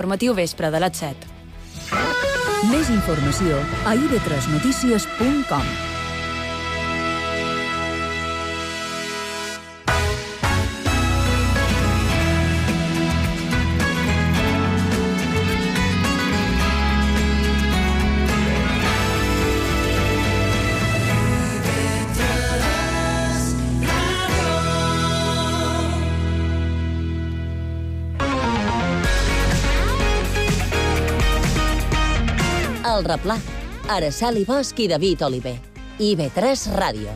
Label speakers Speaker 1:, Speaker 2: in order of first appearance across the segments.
Speaker 1: informatiu vespre de les 7.
Speaker 2: Més informació a ib3notícies.com.
Speaker 3: El Replà. Araceli Bosch i David Oliver. IB3 Ràdio.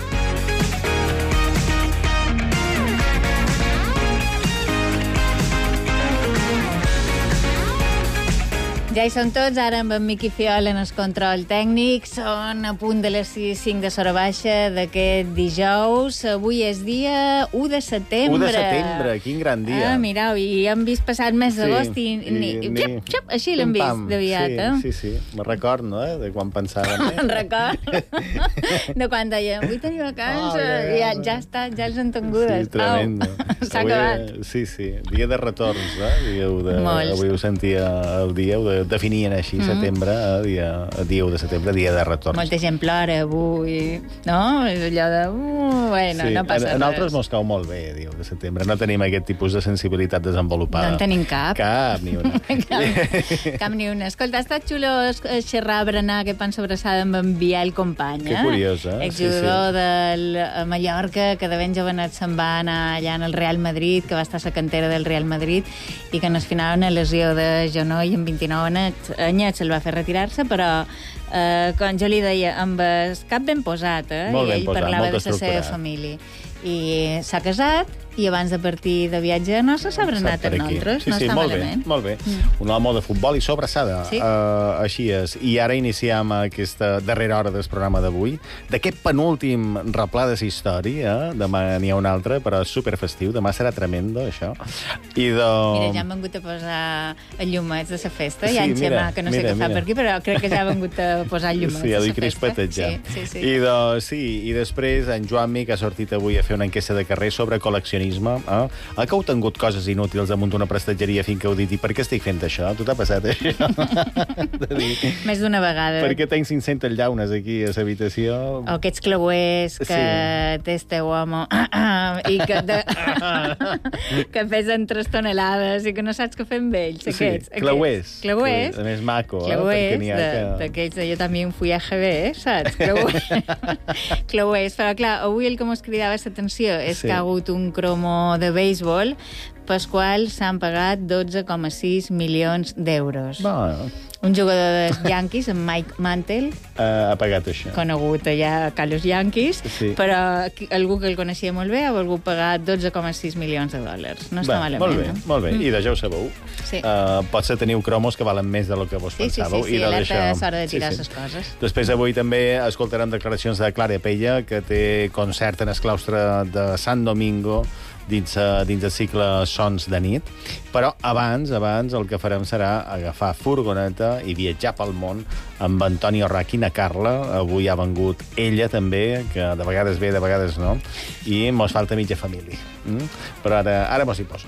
Speaker 4: Ja hi són tots, ara amb en Miqui Fiol en el control tècnic. Són a punt de les 5 de l'hora baixa d'aquest dijous. Avui és dia 1 de setembre.
Speaker 5: 1 de setembre, quin gran dia.
Speaker 4: Mireu, i hem vist passat mes d'agost i xap, així l'hem vist d'aviat.
Speaker 5: Sí. Me'n record, no?, de quan pensàvem.
Speaker 4: Me'n record de quan dèiem, avui teniu vacances, ja està, ja els han tingudes.
Speaker 5: Sí, tremendo.
Speaker 4: S'ha acabat.
Speaker 5: Sí, dia de retorns, avui ho sentia el dia, ho definien així, setembre, dia 1 de setembre, dia de retorns.
Speaker 4: Molta gent plora avui, no? És allò de... Bueno, no passa res.
Speaker 5: A nosaltres mos cau molt bé, dia 1 de setembre. No tenim aquest tipus de sensibilitat desenvolupada.
Speaker 4: No en tenim cap.
Speaker 5: Cap, ni una.
Speaker 4: Cap ni una. Escolta, ha estat xulo xerrar, berenar, que pan sobrassada amb en Biel Company.
Speaker 5: Que curiós, eh?
Speaker 4: Exjugador del Mallorca, que de ben jovenet se'n va anar allà en el Real Madrid, que va estar a la cantera del Real Madrid, i que en el final una lesió de genoll amb 29 anyets el va fer retirar-se, però quan jo li deia, amb el cap ben posat, i ell parlava de la seva família. I s'ha casat, i abans de partir de viatge no s'ha sabrenat amb nosaltres. No està malament.
Speaker 5: Molt bé. Un home de futbol i sobrassada. Així és. I ara iniciem aquesta darrera hora del programa d'avui, d'aquest penúltim replà de la història. Demà n'hi ha un altre, però és superfestiu. Demà serà tremendo, això. Mira,
Speaker 4: ja han vingut a posar llumets de la festa. Hi ha en Xemà, que no sé què fa per aquí, però crec que ja han vingut a posar llumets de la festa.
Speaker 5: Sí, i després en Joanmi, que ha sortit avui a fer una enquesta de carrer sobre col·leccionisme. Que heu tingut coses inútils damunt d'una prestatgeria fins que heu dit, i per què estic fent això? Tu t'ha passat això?
Speaker 4: Més d'una vegada.
Speaker 5: Perquè tenc 500 llaunes aquí a l'habitació.
Speaker 4: O aquests clauers que té este home i que pesen 3 tonelades i que no saps què fer amb ells.
Speaker 5: Clauers.
Speaker 4: Clauers.
Speaker 5: A més maco.
Speaker 4: Clauers, d'aquells de jo també em fui a GB, saps? Clauers. Però clar, avui el que mos cridava l'atenció és que ha hagut un cromo de béisbol pel qual s'han pagat 12,6 milions d'euros. Un jugador dels Yankees, en Mike Mantle,
Speaker 5: ha pagat això.
Speaker 4: Conegut allà a los Yankees, però algú que el coneixia molt bé ha volgut pagar 12,6 milions de dòlars. No està malament.
Speaker 5: Molt bé. I de ja ho sabeu. Potser teniu cromos que valen més del que vos pensàveu.
Speaker 4: Sí, alerta és hora de tirar les coses.
Speaker 5: Després avui també escoltarem declaracions de Clara Pella, que té concert en el claustre de Sant Domingo, dins el cicle Sons de nit. Però abans el que farem serà agafar furgoneta i viatjar pel món amb Antonio Ràquina Carla. Avui ha vengut ella també, que de vegades ve, de vegades no, i mos falta mitja família. Però ara mos hi posa.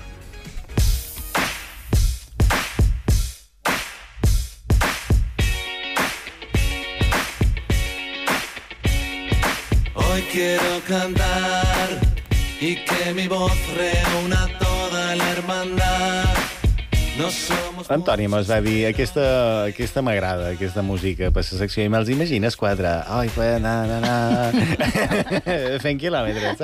Speaker 6: Hoy quiero cantar y que mi voz reúna toda la hermandad. No somos...
Speaker 5: Antoni mos va dir, aquesta m'agrada, aquesta música per la secció, i me'ls imagines 4. Ai, fent quilòmetres.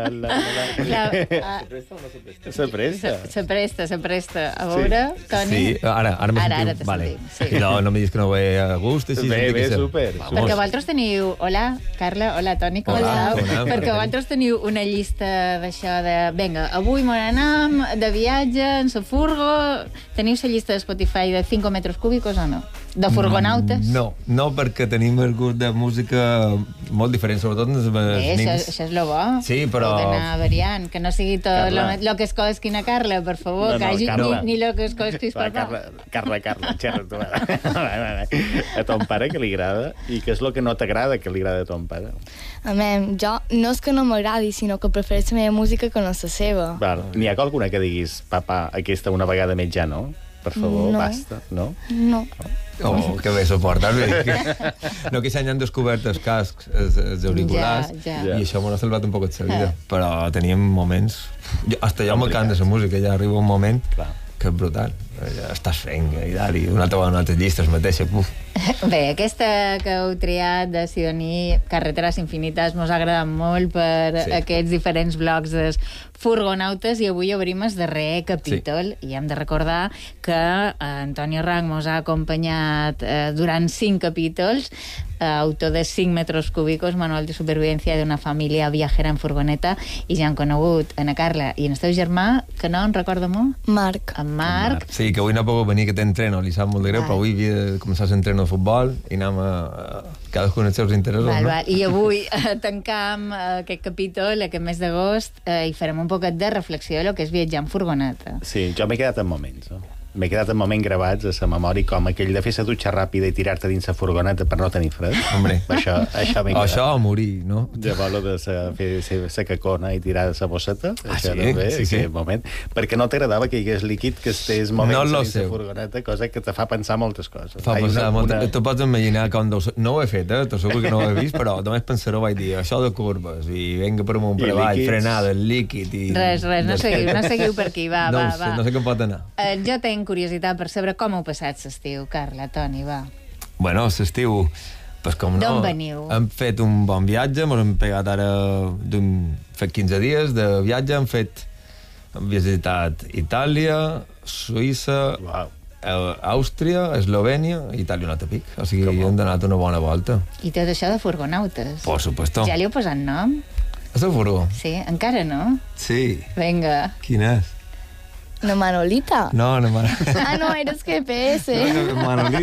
Speaker 5: Se presta.
Speaker 4: Se presta. A veure, Toni?
Speaker 7: Sí, ara me sentiu. Vale. I no me diguis que no ve a gust.
Speaker 5: Bé, super.
Speaker 4: Perquè vosaltres teniu... Hola, Carla. Hola, Toni, com esteu? Perquè vosaltres teniu una llista d'això de... Vinga, avui me n'anem de viatge en la furgo... Teniu la llista de Spotify de 5 metres cúbicos o no? De furgonautes?
Speaker 7: No, perquè tenim el gust de música molt diferent, sobretot els nens.
Speaker 4: Això és lo bo.
Speaker 7: Sí, però...
Speaker 4: Heu d'anar variant, que no sigui tot lo que escolqui na Carla, per favor, que hagi ni lo que escolquis papà.
Speaker 5: Carla, xerra tu. A ton pare que li agrada, i què és el que no t'agrada que li agrada a ton pare?
Speaker 8: Jo no és que no m'agradi, sinó que prefereixo la meva música que no la seva.
Speaker 5: N'hi ha alguna que diguis, papà, aquesta una vegada més ja no? per favor,
Speaker 8: No.
Speaker 5: basta, no?
Speaker 8: No.
Speaker 7: Oh, que bé suportar. No, que s'han descobert els cascs, els auriculars,
Speaker 4: Ja.
Speaker 7: i això m'ho ha salvat un poc la vida. Però teníem moments... Hasta jo me canto de la música, ja arriba un moment que és brutal. Ja estàs fent, i una altra vegada altres llistes mateixa, puf.
Speaker 4: Bé, aquesta que heu triat de Sidoní, Carreteres Infinites, mos ha agradat molt per aquests diferents blocs de furgonautes, i avui obrim el darrer capítol, i hem de recordar que Antonio Rang mos ha acompanyat durant 5 capítols, autor de 5 metros cúbicos, manual de supervivencia d'una família viajera en furgoneta, i ja han conegut Ana Carla i el teu germà, que no en recordo molt?
Speaker 8: Marc.
Speaker 4: En Marc.
Speaker 7: Sí, que avui no puc venir, que té entreno, li sap molt de greu, però avui havia de començar l'entreno de futbol i anem a cadascun els seus interessos, no?
Speaker 4: I avui tancam aquest capítol, aquest mes d'agost, i farem un poquet de reflexió de lo que és viatjar en furgoneta.
Speaker 5: Sí, jo m'he quedat en moments, no? M'he quedat en moments gravats a la memòria, com aquell de fer la dutxa ràpida i tirar-te dins la furgoneta per no tenir fred.
Speaker 7: Hombre.
Speaker 5: Això m'he quedat.
Speaker 7: Això o morir, no?
Speaker 5: Llavors de fer la cacona i tirar la bosseta, això
Speaker 7: sí?
Speaker 5: també,
Speaker 7: Sí.
Speaker 5: aquell moment. Perquè no t'agradava que hi hagués líquid que estés moments
Speaker 7: No lo
Speaker 5: dins la
Speaker 7: sé.
Speaker 5: furgoneta, cosa que te fa pensar moltes coses.
Speaker 7: Fa pensar molt. Tu pots imaginar com... No ho he fet, t'ho segur que no ho he vist, però només pensaré, vaig dir, això de curves, i venga per amunt, per avall, frenada, líquid... I...
Speaker 4: Res, no seguiu per aquí, va.
Speaker 7: No sé com pot anar.
Speaker 4: Jo tinc curiositat per saber com heu passat l'estiu, Carla, Toni, va.
Speaker 7: Bueno, l'estiu, pues com no...
Speaker 4: D'on veniu?
Speaker 7: Hem fet un bon viatge, hem pegat ara fet 15 dies de viatge, hem visitat Itàlia, Suïssa, Àustria, Eslovènia, Itàlia un altre pic. O sigui, hem donat una bona volta.
Speaker 4: I tot això de furgonautes?
Speaker 7: Por supuesto.
Speaker 4: Ja li heu posat nom?
Speaker 7: És el furgó?
Speaker 4: Sí, encara no?
Speaker 7: Sí.
Speaker 4: Vinga.
Speaker 7: Quin és?
Speaker 8: Una Manolita.
Speaker 7: No,
Speaker 8: Ah, no, eres GPS.
Speaker 7: Manolit.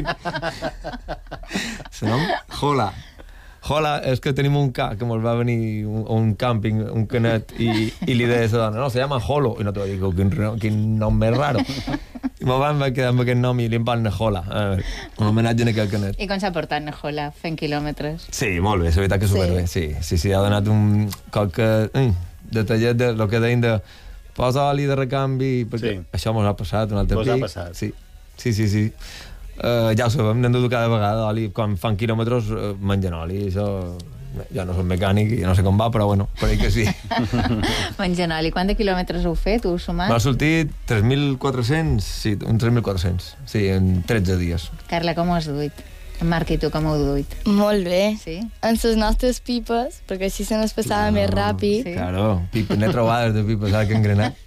Speaker 7: Se nom? Hola. Hola, és que tenim un ca que ens va venir un càmping, un canet, i li deia a la dona, no, se llama Holo. I no te va dir, quin nom més raro. I me van quedar amb aquest nom i li van Nejola, un homenatge a aquell canet.
Speaker 4: I com s'ha portat Nejola, fent quilòmetres?
Speaker 7: Sí, molt bé, la veritat que superbé. Sí, ha donat un coc detallet de lo que deien de posa oli de recanvi, perquè això mos ha passat un altre pic.
Speaker 5: Mos ha passat.
Speaker 7: Sí. Ja ho sabem, n'hem de dur cada vegada oli. Quan fan quilòmetres mengen oli, això... Jo no soc mecànic i no sé com va, però bueno, per ahí que sí.
Speaker 4: Mengen oli. Quant de quilòmetres heu fet, heu sumat?
Speaker 7: M'ha sortit 3.400, sí, uns 3.400, sí, en 13 dies.
Speaker 4: Carla, com ho has duit? En Marc i tu com ho heu duit?
Speaker 8: Molt bé.
Speaker 4: Sí?
Speaker 8: En les nostres pipes, perquè així se nos passava més ràpid.
Speaker 4: Sí.
Speaker 7: Claro, n'he trobades de pipes, ara que he engrenat.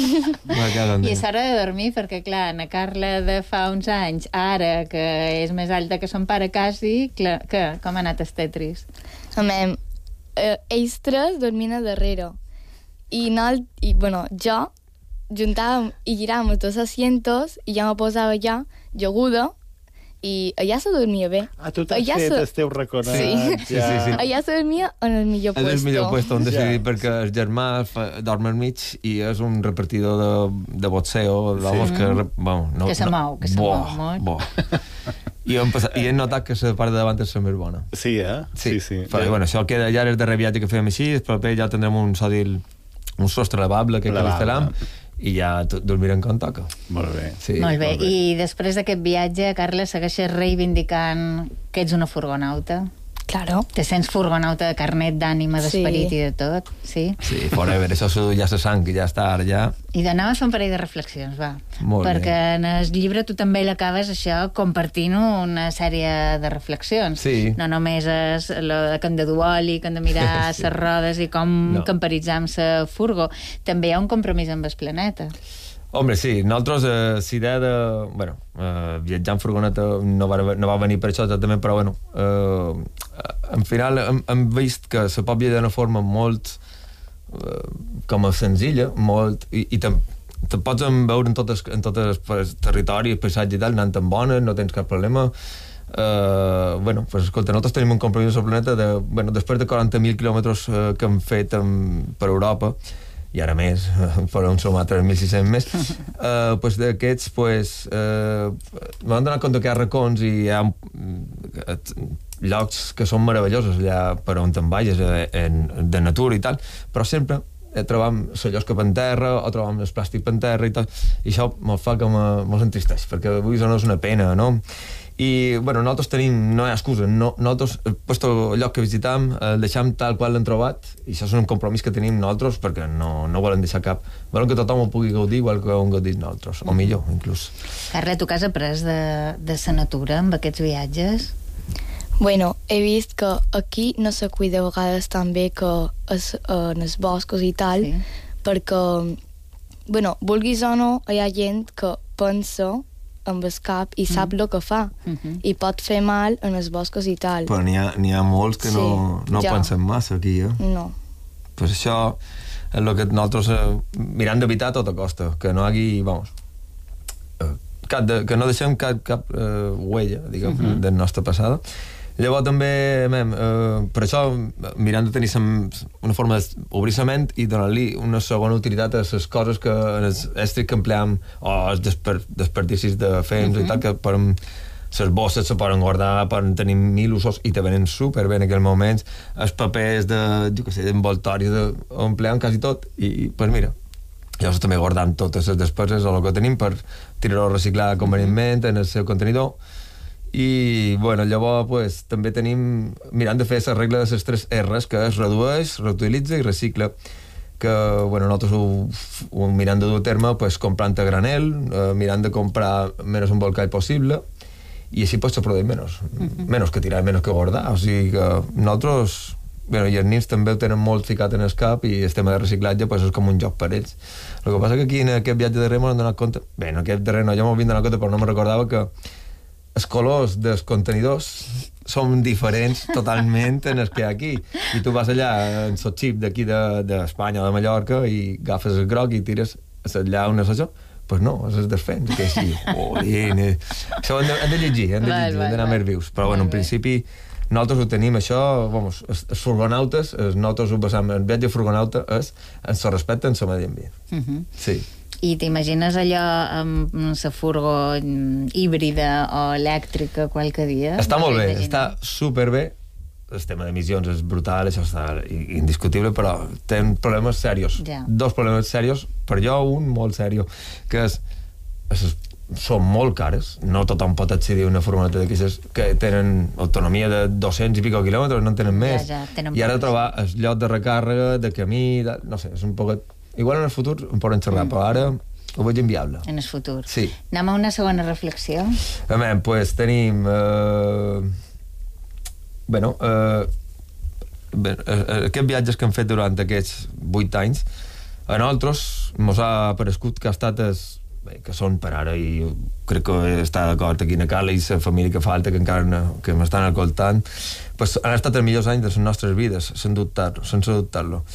Speaker 4: I és hora de dormir, perquè clar, na Carla de fa uns anys, ara que és més alta que son pare quasi, com ha anat el Tetris?
Speaker 8: Ells tres dormien a darrere. Jo juntàvem i giràvem els dos asientos i ja me posava ja joguda i allà se dormia bé.
Speaker 5: Tu t'has fet el teu reconat.
Speaker 7: Sí.
Speaker 8: Allà se dormia en el millor puesto.
Speaker 7: És el millor puesto on decidir, perquè el germà dorm al mig i és un repartidor de boxeo, d'homes que...
Speaker 4: Que se mou molt.
Speaker 7: I hem notat que la part de davant és la més bona.
Speaker 5: Sí, Sí.
Speaker 7: Però, bueno, això queda ja el darrer viatge que fem així, el proper ja tindrem un sostre lavable que instal·lam, i ja dormirem com toca.
Speaker 5: Molt bé.
Speaker 7: Sí,
Speaker 4: molt bé. I després d'aquest viatge, Carla, segueixes reivindicant que ets una furgonauta?
Speaker 8: Claro.
Speaker 4: Te sents furgonauta de carnet, d'ànima, d'esperit i de tot? Sí?
Speaker 7: Sí, forever. Això ja se sang, ja està, ara ja...
Speaker 4: I d'anar a fer un parell de reflexions, va.
Speaker 7: Molt
Speaker 4: perquè
Speaker 7: bé.
Speaker 4: en el llibre tu també l'acabes, això, compartint una sèrie de reflexions.
Speaker 7: Sí.
Speaker 4: No només és lo que hem de dur oli, que hem de mirar les rodes i com camperitzar amb la furgo. També hi ha un compromís amb el planeta.
Speaker 7: Hombre, sí, nosaltres, la idea de... Bueno, viatjar en furgoneta no va venir per això exactament, però bueno, al final hem vist que se pot viatjar d'una forma molt com a senzilla, molt... I te pots veure en tot el territori, el paisatge i tal, anant tan bona, no tens cap problema. Bueno, pues escolta, nosaltres tenim un compromís al planeta de... Bueno, després de 40.000 quilòmetres que hem fet per Europa, i ara més, podem sumar 3.600 més, pues d'aquests m'han donat compte que hi ha racons i hi ha llocs que són meravellosos allà per on te'n vagis, de natura i tal, però sempre trobam la llosca per terra o trobam el plàstic per terra i tot, i això me'l fa que me'ls entristeix, perquè avui això no és una pena, no? I, bueno, nosaltres tenim, no hi ha excusa, nosaltres, el lloc que visitam, el deixam tal qual l'hem trobat, i això és un compromís que tenim nosaltres, perquè no volem deixar cap. Volem que tothom ho pugui gaudir igual que ho hem gaudit nosaltres, o millor, inclús.
Speaker 4: Carla, tu que has après de la natura amb aquests viatges?
Speaker 8: Bueno, he vist que aquí no se cuida a vegades tan bé que en els boscos i tal, perquè, bueno, vulguis o no, hi ha gent que pensa amb el cap i sap el que fa i pot fer mal en els boscos i tal.
Speaker 7: Però n'hi ha molts que no pensen massa aquí,
Speaker 8: No.
Speaker 7: Pues això és el que nosaltres mirem d'evitar a tota costa, que no hi hagi, vamos, que no deixem cap huella, diguem, del nostre passat. Llavors també, per això, mirant de tenir una forma d'obrir la ment i donar-li una segona utilitat a les coses que en els estris que empleam, o els desperdicis de fems i tal, que les bosses se poden guardar, poden tenir 1000 usos i te venen superbé en aquells moments, els papers d'envoltoris, ho empleam quasi tot, i pues mira, llavors també guardam totes les despeses o el que tenim per tirar-ho a reciclar convenientment en el seu contenidor. I, bueno, llavors, pues, també tenim, mirant de fer la regla de les 3 R's, que es redueix, reutilitza i recicla, que, bueno, nosaltres ho mirant de dur a terme, pues, comprant a granel, mirant de comprar menys embolcall possible, i així, pues, se produeix menys que tirar, menys que guardar, o sigui que nosaltres, bueno, i els nins també ho tenen molt ficat en el cap, i el tema de reciclatge, pues, és com un joc per ells. El que passa que aquí, en aquest viatge darrer, m'ho hem donat compte, bé, en aquest darrer no, ja m'ho havia donat compte, però no me recordava que els colors dels contenidors són diferents totalment en els que hi ha aquí. I tu vas allà en el xip d'aquí d'Espanya o de Mallorca i agafes el groc i tires allà on és això. Pues no, és desfent. Que sí, això hem de llegir, hem d'anar més vius. Però bueno, en principi nosaltres ho tenim, això, vamos, els furgonautes, nosaltres ho basam, el viatge furgonauta és en el respecte en el medi ambient. Sí.
Speaker 4: I t'imagines allò amb la furgo híbrida o elèctrica qualque dia?
Speaker 7: Està molt bé, està superbé. El tema d'emissions és brutal, això està indiscutible, però té problemes serios. Dos problemes serios, per jo un molt serio, que són molt cares. No tothom pot accedir a una furgoneta d'aquestes que tenen autonomia de 200 i pico quilòmetres, no en tenen més. I ara trobar el lloc de recàrrega, de camí, no sé, és un poquet... Igual en el futur em poden xerrar, però ara ho veig inviable.
Speaker 4: En el futur.
Speaker 7: Sí.
Speaker 4: Anem a una segona reflexió.
Speaker 7: Pues tenim... aquests viatges que hem fet durant aquests 8 anys, a nosaltres mos ha parescut que ha estat que són per ara, i crec que està d'acord aquí a Carla i la família que falta, que encara que m'estan escoltant, pues han estat els millors anys de les nostres vides, sense dubtar-lo.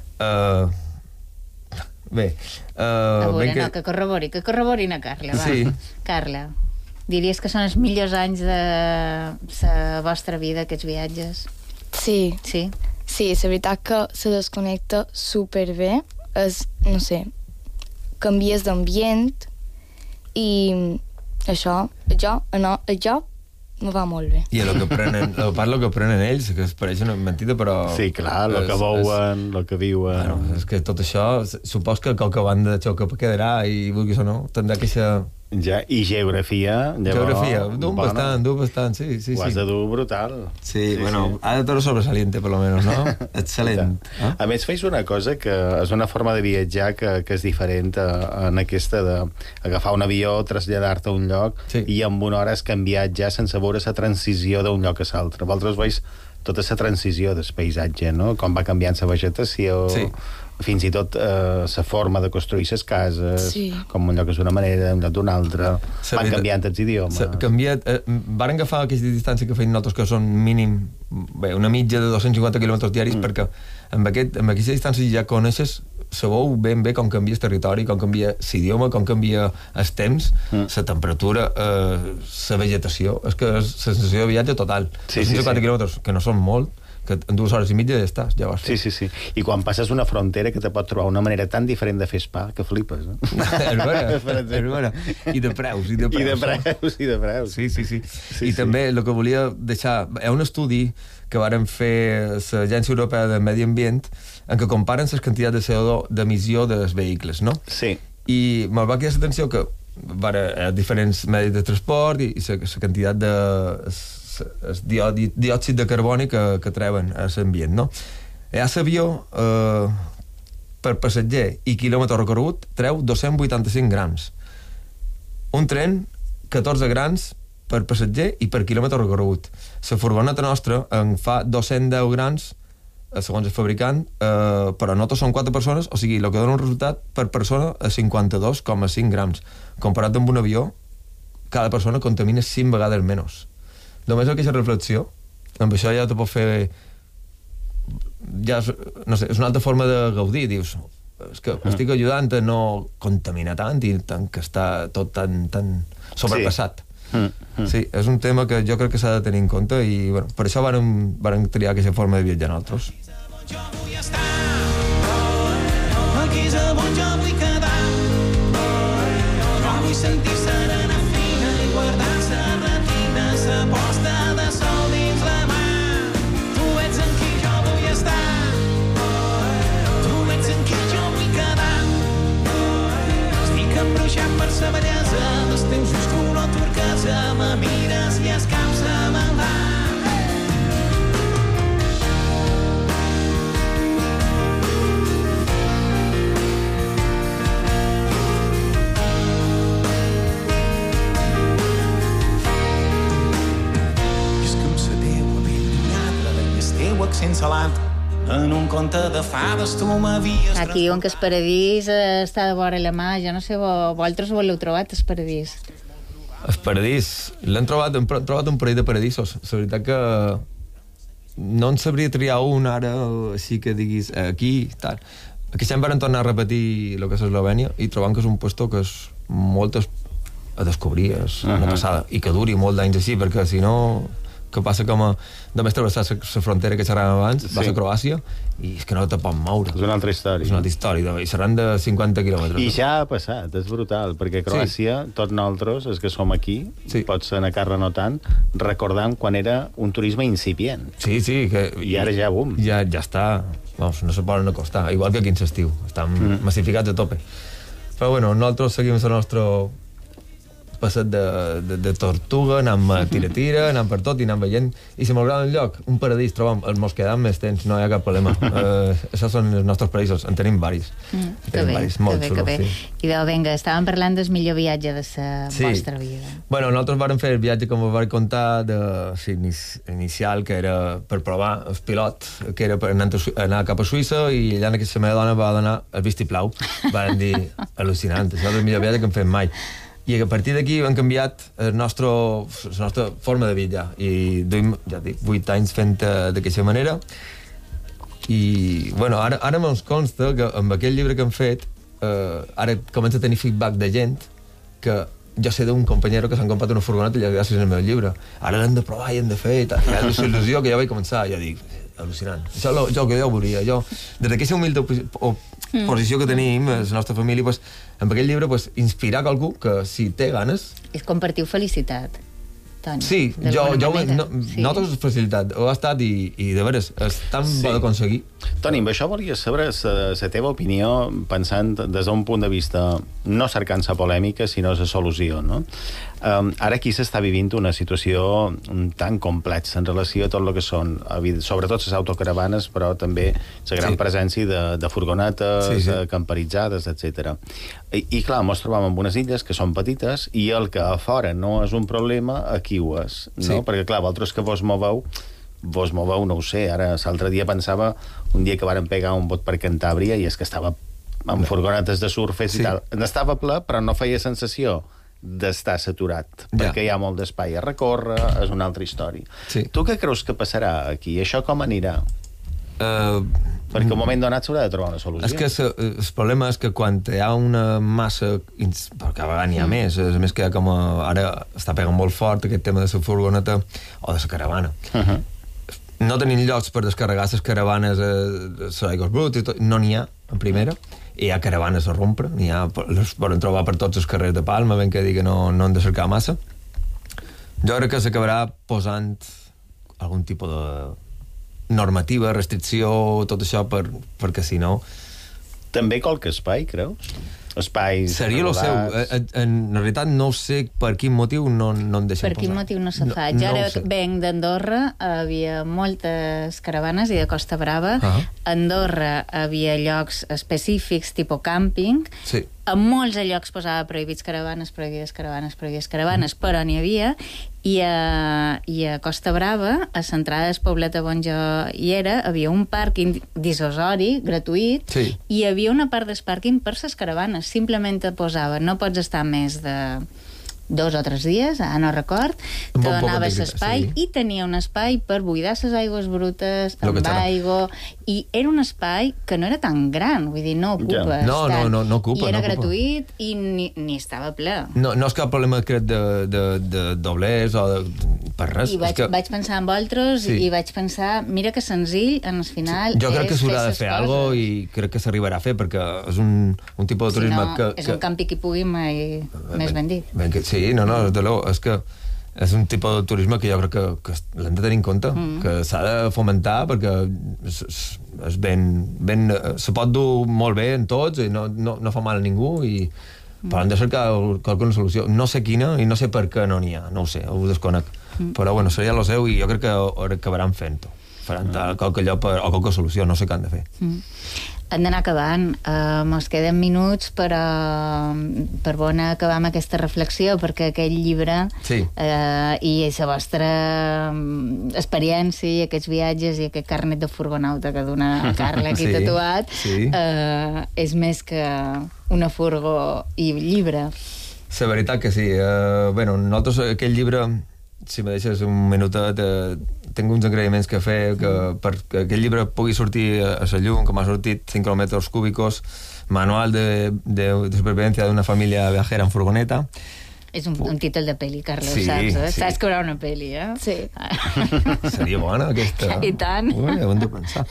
Speaker 7: Bé,
Speaker 4: a veure, no, que corroborin a Carla, va.
Speaker 7: Sí.
Speaker 4: Carla, diries que són els millors anys de la vostra vida, aquests viatges?
Speaker 8: Sí.
Speaker 4: Sí?
Speaker 8: Sí, la veritat que se desconnecta superbé. És, no sé, canvies d'ambient i això me va molt bé.
Speaker 7: I el que aprenen ells, que es pareix una mentida, però...
Speaker 5: Sí, clar, el que veuen, el que viuen...
Speaker 7: Bueno, és que tot això, supos que qualque banda de xoc quedarà i vulguis o no, tindrà que ser...
Speaker 5: Ja, i geografia...
Speaker 7: Geografia, du bastant, sí.
Speaker 5: Ho has de dur brutal.
Speaker 7: Sí, bueno, ha de tot sobresaliente, per lo menos, no? Excel·lent.
Speaker 5: A més, feis una cosa que és una forma de viatjar que és diferent en aquesta d'agafar un avió, traslladar-te a un lloc i en una hora has canviat ja sense veure la transició d'un lloc a l'altre. Vosaltres veus tota la transició del paisatge, no? Com va canviant la vegetació... Sí. Fins i tot la forma de construir les cases, com un lloc és d'una manera, un lloc d'una altra, van canviant els idiomes.
Speaker 7: Varen agafar aquesta distància que feien nosaltres, que són mínim una mitja de 250 quilòmetres diaris, perquè amb aquesta distància ja coneixes, sabeu ben bé com canvia el territori, com canvia l'idioma, com canvia el temps, la temperatura, la vegetació. És que és sensació de viatge total. 250 quilòmetres, que no són molt, que en 2 hores i mitja ja estàs, ja vas.
Speaker 5: Sí. I quan passes una frontera que te pot trobar una manera tan diferent de fer spa que flipes, no?
Speaker 7: És vera. I de preus.
Speaker 5: I de preus.
Speaker 7: Sí. I també el que volia deixar... Hi ha un estudi que varen fer l'Agència Europea de Medi Ambient en què comparen les quantitats de CO2 d'emissió dels vehicles, no?
Speaker 5: Sí.
Speaker 7: I me'l va cridar l'atenció que diferents medis de transport i la quantitat de diòxid de carboni que treuen a l'ambient, no? Hi ha l'avió per passatger i quilòmetre recorregut treu 285 grams. Un tren, 14 grams per passatger i per quilòmetre recorregut. La furgoneta nostra en fa 210 grams segons el fabricant, però no tots són 4 persones, o sigui, el que dona un resultat per persona a 52,5 grams. Comparat amb un avió, cada persona contamina 5 vegades menys. Només aquesta reflexió, amb això ja te pot fer... Ja, no sé, és una altra forma de gaudir, dius, és que estic ajudant a no contaminar tant i tant que està tot tan sobrepassat. Sí, és un tema que jo crec que s'ha de tenir en compte i bueno, per això varen triar aquesta forma de viatjar nosaltres.
Speaker 6: Jo vull estar aquí és on jo vull quedar, jo vull sentir serena fina i guardar-se retina sa posta de sol dins la mà. Tu ets en qui jo vull estar, tu ets en qui jo vull quedar, estic embruixat per sa bellesa dels teus ulls color turquesa, me mires i el cap se me'n va. Accent salat en un conte de fades tu m'havies...
Speaker 4: Aquí on que el paradís està de vora la mà, jo no sé, vosaltres ho l'heu trobat, el paradís?
Speaker 7: El paradís, l'hem trobat un parell de paradisos. La veritat que no en sabria triar un ara així que diguis aquí, tal. Aquest any van tornar a repetir el que és Eslovènia i trobant que és un puesto que és molt a descobrir, és una passada, i que duri molt d'anys així, perquè si no... que passa com a només travessar la frontera que xerràvem abans, vas a Croàcia i és que no te pot moure.
Speaker 5: És una altra història.
Speaker 7: És una altra història, i seran de 50 quilòmetres.
Speaker 5: I ja ha passat, és brutal, perquè Croàcia, tots nosaltres, els que som aquí, pots anar a Carra no tant, recordant quan era un turisme incipient.
Speaker 7: Sí.
Speaker 5: I ara ja, bum.
Speaker 7: Ja està, vamos, no se poden acostar, igual que aquí en l'estiu, estan massificats a tope. Però bueno, nosaltres seguim el nostre passat de tortuga, anem a tira, anem per tot i anem veient, i si m'agrada un lloc, un paradís, trobam, mos quedam més temps, no hi ha cap problema. Això són els nostres paradisos, en tenim varis.
Speaker 4: Que bé. I vinga, estàvem parlant del millor viatge de la vostra vida.
Speaker 7: Bueno, nosaltres vàrem fer el viatge, com us vaig contar, inicial, que era per provar el pilot, que era per anar cap a Suïssa, i allà en aquesta meva dona va donar el vistiplau. Van dir, al·lucinant, això és el millor viatge que hem fet mai. I a partir d'aquí hem canviat la nostra forma de viatjar i duim, ja dic, 8 anys fent d'aquesta manera i bueno, ara ens consta que amb aquell llibre que hem fet ara comença a tenir feedback de gent que jo sé d'un companyero que s'han comprat una furgoneta gràcies al meu llibre, ara l'hem de provar i hem de fer i tal, és una il·lusió que ja vaig començar i ja dic, al·lucinant, això és el que jo volia, des d'aquesta humil posició que tenim, la nostra família, pues, amb aquell llibre, pues, inspirar qualcú que si té ganes...
Speaker 4: És compartiu felicitat, Toni.
Speaker 7: Sí, nosaltres facilitat, ho ha estat i de veres, és tan bo d'aconseguir.
Speaker 5: Toni, amb això volia saber la teva opinió, pensant des d'un punt de vista, no cercant la polèmica, sinó la solució, no? Ara aquí s'està vivint una situació tan complexa en relació a tot el que són, sobretot les autocaravanes, però també la gran presència de furgonetes, camperitzades, etc. I clar, ens trobam en unes illes que són petites i el que a fora no és un problema, aquí ho és, no? Perquè clar, vosaltres que vos moveu, no ho sé, ara l'altre dia pensava, un dia que varen pegar un bot per Cantàbria i és que estava amb furgonetes de surfers i tal. Estava ple, però no feia sensació d'estar saturat, perquè hi ha molt d'espai a recórrer, és una altra història. Tu què creus que passarà aquí? Això com anirà? Perquè en un moment donat s'haurà de trobar una solució.
Speaker 7: És que el problema és que quan hi ha una massa, perquè a vegades n'hi ha més, a més que com ara està pegant molt fort aquest tema de la furgoneta o de la caravana. no tenim llocs per descarregar les caravanes a les aigües brutes i tot, no n'hi ha en primera, i hi ha caravanes a rompre, n'hi ha, les poden trobar per tots els carrers de Palma, ben que digui que no han de cercar massa. Jo crec que s'acabarà posant algun tipus de normativa, restricció, tot això, perquè si no...
Speaker 5: També qualque espai, creus? Espais...
Speaker 7: Seria el seu. En realitat no sé per quin motiu no en deixen
Speaker 4: Per quin
Speaker 7: posar.
Speaker 4: motiu no se fa? Jo ara venc d'Andorra, havia moltes caravanes i de Costa Brava. A Andorra havia llocs específics, tipus càmping.
Speaker 7: Sí.
Speaker 4: A molts llocs posava prohibits caravanes, però n'hi havia. I a Costa Brava, a l'entrada del poblet on jo hi era, havia un pàrquing dissuasori, gratuït,
Speaker 7: sí.
Speaker 4: I hi havia una part del pàrquing per les caravanes. Simplement et posava, no pots estar més de 2 o 3 dies, no record, te donava l'espai, sí. I tenia un espai per buidar les aigües brutes, amb aigua, i era un espai que no era tan gran, vull dir, no ocupa
Speaker 7: tant. No ocupa.
Speaker 4: I era gratuït i ni estava ple.
Speaker 7: No és cap problema crec de doblers o per res.
Speaker 4: I vaig pensar en vosaltres, sí. I vaig pensar, mira que senzill, en el final...
Speaker 7: Jo crec que s'haurà de fer alguna cosa i crec que s'arribarà a fer, perquè és un tipus de turisme que...
Speaker 4: És un campi que pugui mai més ben dit.
Speaker 7: Sí, no, de l'ou, és que és un tipus de turisme que jo crec que l'hem de tenir en compte, que s'ha de fomentar perquè és ben se pot dur molt bé en tots i no fa mal a ningú però hem de cercar qualsevol solució, no sé quina i no sé per què no n'hi ha, no ho sé, ho desconec però bueno, seria el seu i jo crec que ho acabaran fent-ho, faran qualque lloc o qualque solució, no sé què han de fer.
Speaker 4: Hem d'anar acabant. Mos queden minuts per bona acabar amb aquesta reflexió, perquè aquell llibre
Speaker 7: sí.
Speaker 4: I la vostra experiència i aquests viatges i aquest carnet de furgonauta que dona Carla aquí tatuat és més que una furgo i llibre.
Speaker 7: La veritat que sí. Nosaltres aquell llibre, si me deixes un minutet, tinc uns agraïments que fer perquè aquest llibre pugui sortir a la llum, com ha sortit 5 quilòmetres cúbicos, manual de supervivencia d'una família viajera en furgoneta.
Speaker 4: És un títol de pel·li, Carlos, saps? Sí. Saps que hi haurà una pel·li, Sí.
Speaker 7: Seria bona, aquesta.
Speaker 4: I tant.
Speaker 7: Ui, ho hem de pensar.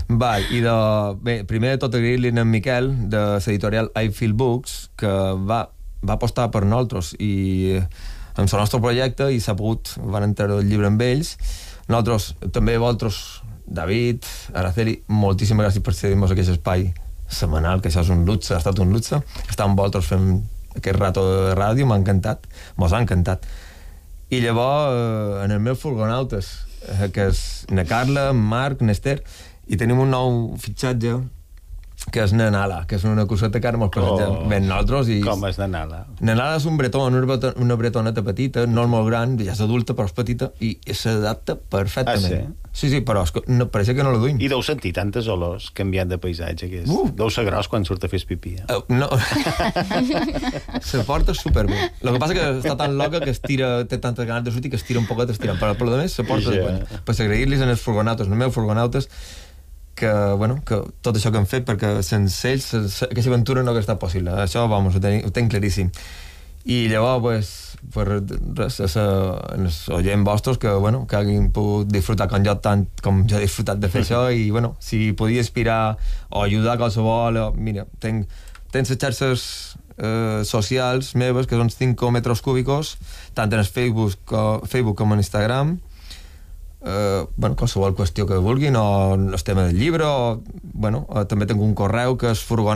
Speaker 7: Primer de tot agrair-li a en Miquel, de l'editorial I Feel Books, que va apostar per nosaltres i en el nostre projecte i s'ha pogut, van entrar el llibre amb ells. Nosaltres, també vosaltres, David, Araceli, moltíssimes gràcies per cedir-nos aquest espai setmanal, que això és un luxe, ha estat un luxe. Estar amb vosaltres fent aquest rato de ràdio, m'ha encantat, mos ha encantat. I llavors, en els meus furgonautes, que és na Carla, en Marc, n'Ester, i tenim un nou fitxatge, que és Nanala, que és una coseta que ara mos presentem ben nosaltres.
Speaker 5: Com és Nanala?
Speaker 7: Nanala és un bretó, una bretoneta petita, no és molt gran, ja és adulta, però és petita, i s'adapta perfectament. Sí, però pareix que no la duim.
Speaker 5: I deu sentir tantes olors canviant de paisatge, que deu ser gros quan surt a fer pipí.
Speaker 7: No. Se porta superbé. El que passa que està tan loca que té tantes ganes de sortir que estira un poquet, però per lo més se porta de quan. Per agrair-los en els furgonautes, en els meus furgonautes, que tot això que han fet, perquè sense ells aquesta aventura no hauria estat possible. Això, ho tenc claríssim. I llavors, els oients vostres que hagin pogut disfrutar com jo he disfrutat de fer això, i si podia inspirar o ajudar qualsevol, mira, tens les xarxes socials meves, que són 5 metres cúbicos, tant en el Facebook com en Instagram, qualsevol qüestió que vulguin, o el tema del llibre, també tinc un correu que és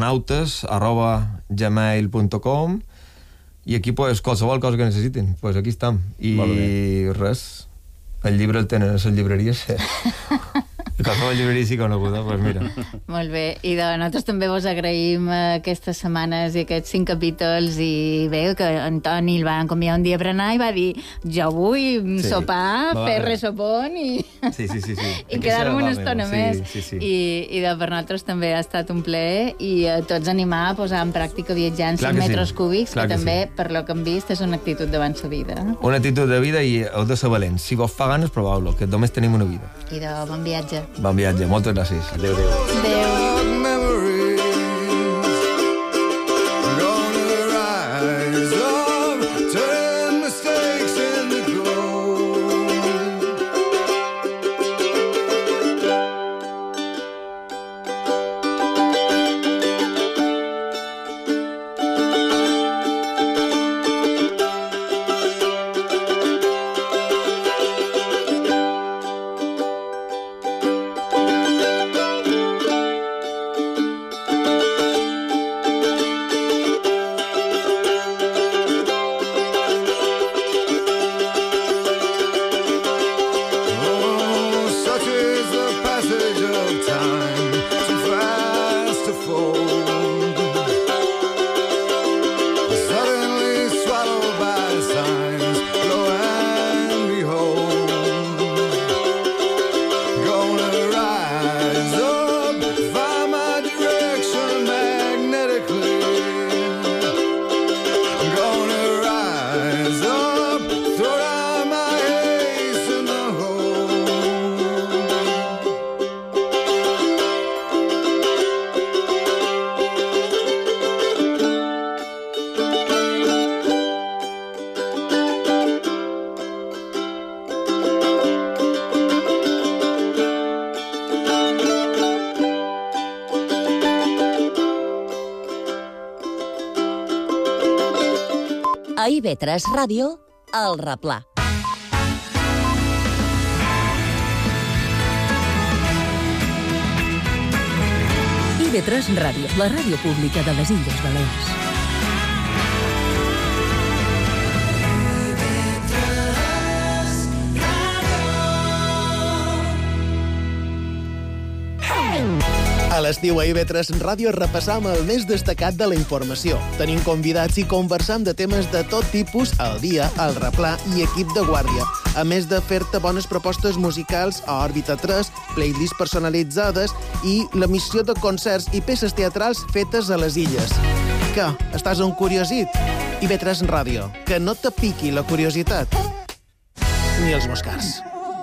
Speaker 7: furgonautas@gmail.com, i aquí qualsevol cosa que necessitin, aquí estem. I res, el llibre el tenen a les llibreries. Qualsevol llibreria sí coneguda, mira.
Speaker 4: Molt bé, i nosaltres també vos agraïm aquestes setmanes i aquests 5 capítols, i bé, que en Toni el va encomiar un dia per anar i va dir, jo vull sopar, fer ressopon i quedar-me una estona més. I per nosaltres també ha estat un plaer, i a tots animar a posar en pràctica viatjant 5 metres cúbics, que també, per lo que hem vist, és una actitud davant la vida.
Speaker 7: Una actitud de vida, i heu de ser valents. Si vos fa ganes, proveu-lo, que només tenim una vida.
Speaker 4: I bon viatge.
Speaker 7: Bon viatge, moltes gràcies.
Speaker 5: Adéu.
Speaker 3: A IB3 Ràdio, El Replà.
Speaker 2: IB3 Ràdio, la ràdio pública de les Illes Balears.
Speaker 1: A l'estiu a IB3 Ràdio repassam el més destacat de la informació. Tenim convidats i conversam de temes de tot tipus al dia, al replà i equip de guàrdia. A més de fer-te bones propostes musicals a Òrbita 3, playlists personalitzades i l'emissió de concerts i peces teatrals fetes a les illes. Què? Estàs encuriosit? IB3 Ràdio. Que no te piqui la curiositat. Ni els moscars.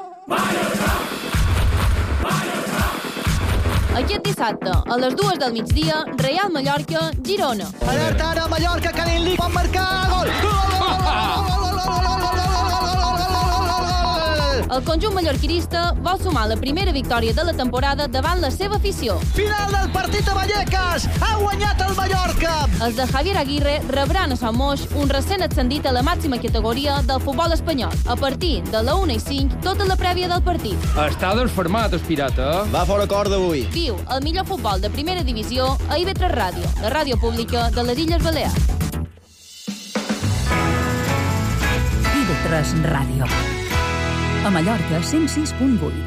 Speaker 9: Aquest dissabte, a les 2 del migdia, Real Mallorca, Girona.
Speaker 10: Alerta ara, Mallorca, que l'Inli pot marcar gol!
Speaker 9: El conjunt mallorquinista vol sumar la primera victòria de la temporada davant la seva afició.
Speaker 10: Final del partit a Vallecas! Ha guanyat el Mallorca!
Speaker 9: Els de Javier Aguirre rebran a Sant Moix un recent ascendit a la màxima categoria del futbol espanyol. A partir de la 1:05, tota la prèvia del partit.
Speaker 11: Està desformat, el pirata.
Speaker 10: Va fora cor d'avui.
Speaker 9: Viu el millor futbol de primera divisió a IB3 Ràdio, la ràdio pública de les Illes Balears.
Speaker 2: IB3 Ràdio. A Mallorca, 106.8.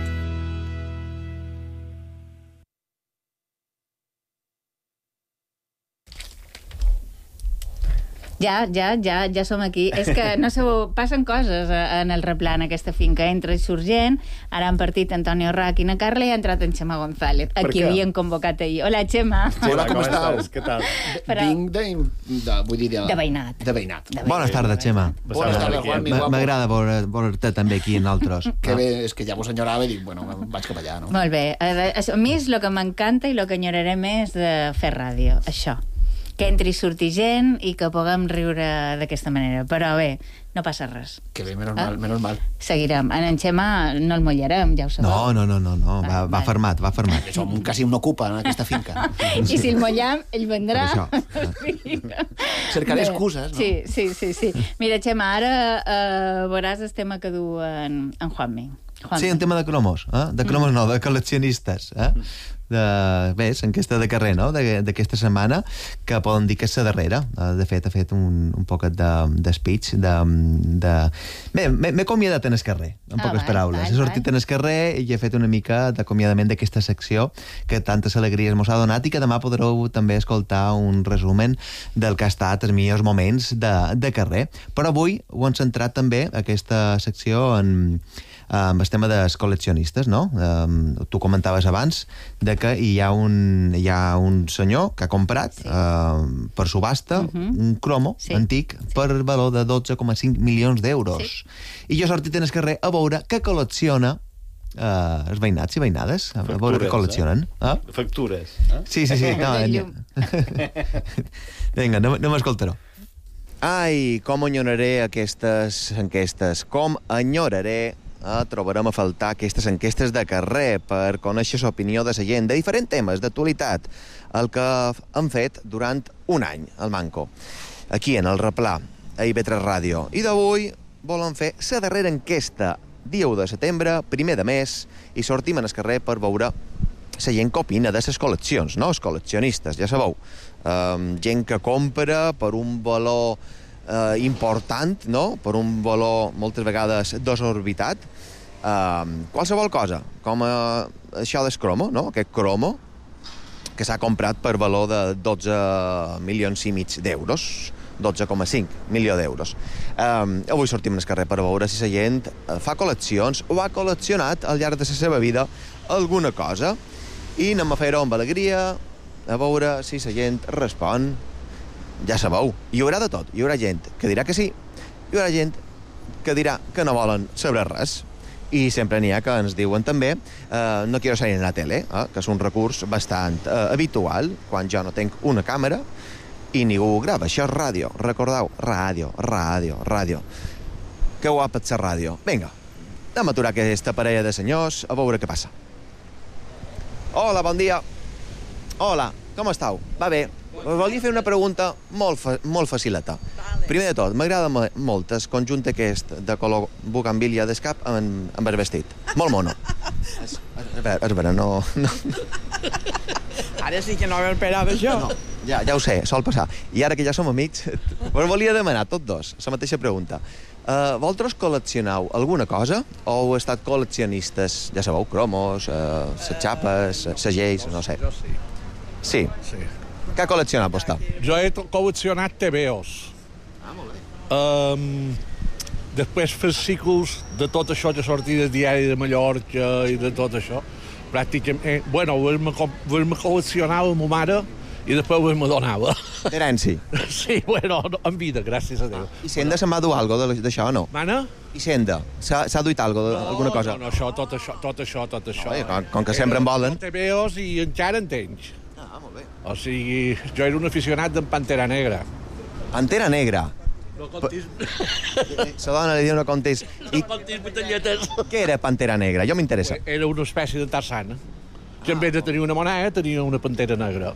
Speaker 4: Ja som aquí. És que, no sabeu, passen coses en el replà, en aquesta finca. Entra i surt gent. Ara han partit Antonio Rac i na Carla i ha entrat en Xema González, a qui havien convocat ahir. Hola, Xema.
Speaker 5: Hola, com estàs? Què tal?
Speaker 10: Vinc
Speaker 4: de veïnat.
Speaker 10: De veïnat.
Speaker 12: Bones tardes, Xema.
Speaker 10: Bones tardes, Juanmi.
Speaker 12: M'agrada veure-te també aquí en nosaltres.
Speaker 10: Que bé, és que ja vos enyorava i dic, bueno, vaig cap allà, no?
Speaker 4: Molt bé. A mi és el que m'encanta i el que enyoraré més de fer ràdio, això. Que entri i surti gent i que puguem riure d'aquesta manera. Però bé, no passa res.
Speaker 10: Que bé, menys mal.
Speaker 4: Seguirem. En Xema no el mullarem, ja ho sabeu.
Speaker 12: No. Va fermat.
Speaker 10: Som quasi un ocupa en aquesta finca.
Speaker 4: I si el mullam, ell vendrà.
Speaker 10: Cercaré excuses, no?
Speaker 4: Sí. Mira, Xema, ara veuràs el tema que du en Juanmi.
Speaker 12: Sí, en tema de cromos. De cromos no, de col·leccionistes. Bé, l'enquesta de carrer, no?, d'aquesta setmana, que poden dir que és la darrera. De fet, ha fet un poquet de speech. Bé, m'he acomiadat en el carrer, en poques paraules. He sortit en el carrer i he fet una mica d'acomiadament d'aquesta secció que tantes alegries mos ha donat i que demà podreu també escoltar un resumen del que ha estat els millors moments de carrer. Però avui ho hem centrat també, aquesta secció, amb el tema dels col·leccionistes, no? Tu comentaves abans de que hi ha un senyor que ha comprat per subhasta un cromo antic per valor de 12,5 milions d'euros. I jo he sortit en el carrer a veure què col·lecciona els veïnats i veïnades, a veure què col·leccionen.
Speaker 5: Factures.
Speaker 12: Sí. Vinga, no m'escoltareu. Ai, com enyoraré aquestes enquestes, com enyoraré trobarem a faltar aquestes enquestes de carrer per conèixer l'opinió de la gent de diferents temes d'actualitat, el que han fet durant un any, el Manco, aquí en el replà, a IB3 Ràdio. I d'avui volen fer la darrera enquesta, dia 1 de setembre, primer de mes, i sortim en el carrer per veure la gent que opina de les col·leccions, no? Els col·leccionistes, ja sabeu. Gent que compra per un valor important, no? Per un valor moltes vegades desorbitat. Qualsevol cosa, com això del cromo, no? Aquest cromo que s'ha comprat per valor de 12 milions i mig d'euros, 12,5 milió d'euros. Avui sortim al carrer per veure si la gent fa col·leccions o ha col·leccionat al llarg de la seva vida alguna cosa, i anem a fer-ho amb alegria, a veure si la gent respon. Ja sabeu, hi haurà de tot. Hi haurà gent que dirà que sí, hi haurà gent que dirà que no volen saber res. I sempre n'hi ha que ens diuen també no quiero salir en la tele, que és un recurs bastant habitual quan jo no tenc una càmera i ningú ho grava. Això és ràdio, recordeu? Ràdio. Que guapa és la ràdio. Vinga, anem a aturar aquesta parella de senyors a veure què passa. Hola, bon dia. Hola, com estàu? Va bé. Volia fer una pregunta molt facileta. Primer de tot, m'agrada molt el conjunt aquest de color bugambilia d'escap amb el vestit. Molt mono. És vera, no...
Speaker 13: Ara sí que no m'he esperat això.
Speaker 12: No, ja ho sé, sol passar. I ara que ja som amics, us volia demanar, tots dos, la mateixa pregunta. Vosaltres col·leccioneu alguna cosa? O heu estat col·leccionistes, ja sabeu, cromos, les xapes, segells, no sé.
Speaker 14: Jo sí.
Speaker 12: Sí?
Speaker 14: Sí.
Speaker 12: Què ha col·leccionat vostè?
Speaker 14: Jo he col·leccionat TVOs.
Speaker 12: Ah, molt bé.
Speaker 14: Després fascículs de tot això que sortia del diari de Mallorca i de tot això. Pràcticament, bueno, me col·leccionava ma mare i després me donava.
Speaker 12: Terenci.
Speaker 14: Sí, bueno, en vida, gràcies a Déu.
Speaker 12: I Senda se'n va dur alguna cosa d'això o no?
Speaker 14: Mana?
Speaker 12: I Senda? S'ha duit alguna cosa?
Speaker 14: No, tot això.
Speaker 12: Com que sempre en volen.
Speaker 14: TVOs i encara en tens.
Speaker 12: Ah, molt bé.
Speaker 14: O sigui, jo era un aficionat d'en Pantera Negra.
Speaker 12: Pantera Negra?
Speaker 14: No contis...
Speaker 12: La dona li diu no contis.
Speaker 14: No contis batalletes.
Speaker 12: Què era Pantera Negra? Jo m'interessa.
Speaker 14: Era una espècie de Tarzan. Que en vez de tenir una moneda, tenia una pantera negra.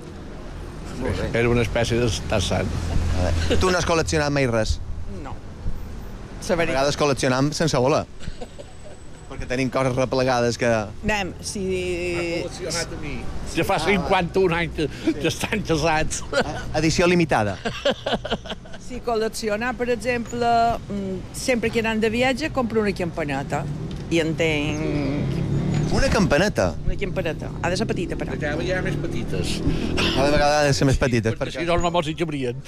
Speaker 14: Era una espècie de Tarzan.
Speaker 12: Tu no has col·leccionat mai res?
Speaker 13: No.
Speaker 12: A vegades col·leccionam sense voler. Perquè tenim coses replegades que...
Speaker 13: Anem, si...
Speaker 14: Ha col·leccionat a mi. Ja fa 51 anys que estan casats.
Speaker 12: Edició limitada.
Speaker 13: Si col·lecciona, per exemple, sempre que anant de viatge, compro una campaneta. I en tenc...
Speaker 12: Una campaneta?
Speaker 13: Una campaneta. Ha de ser petita, però.
Speaker 14: Cada vegada més petites.
Speaker 12: Cada vegada ha de ser més petites.
Speaker 14: Perquè si no, no mos hi cabrien.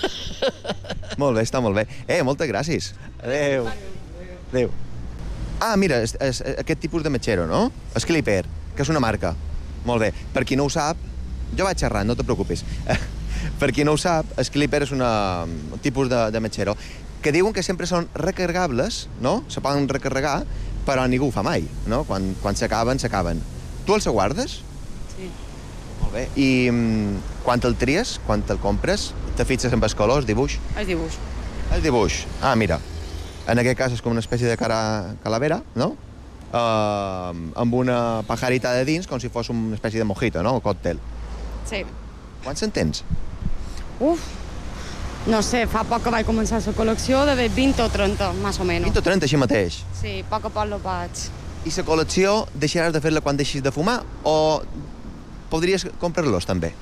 Speaker 12: Molt bé, està molt bé. Moltes gràcies. Adéu. Adéu. Ah, mira, aquest tipus de metxero, no? El Clipper, que és una marca. Molt bé. Per qui no ho sap, jo vaig xerrant, no te preocupis. Per qui no ho sap, el Clipper és un tipus de metxero que diuen que sempre són recarregables, no? Se poden recarregar, però ningú ho fa mai, no? Quan s'acaben, s'acaben. Tu els guardes?
Speaker 13: Sí.
Speaker 12: Molt bé. I quan el tries, quan te'l compres, te fixes amb els colors, dibuix?
Speaker 13: El dibuix.
Speaker 12: El dibuix. Ah, mira. En aquest cas és com una espècie de calavera, no? Amb una pajarita de dins, com si fos una espècie de mojito, no? O còctel.
Speaker 15: Sí.
Speaker 12: Quants en tens?
Speaker 15: No sé, fa poc que vaig començar la col·lecció, de 20 o 30, més o menys.
Speaker 12: 20 o 30 així mateix?
Speaker 15: Sí, a poc lo vaig.
Speaker 12: I la col·lecció deixaràs de fer-la quan deixis de fumar o podries comprar-los també?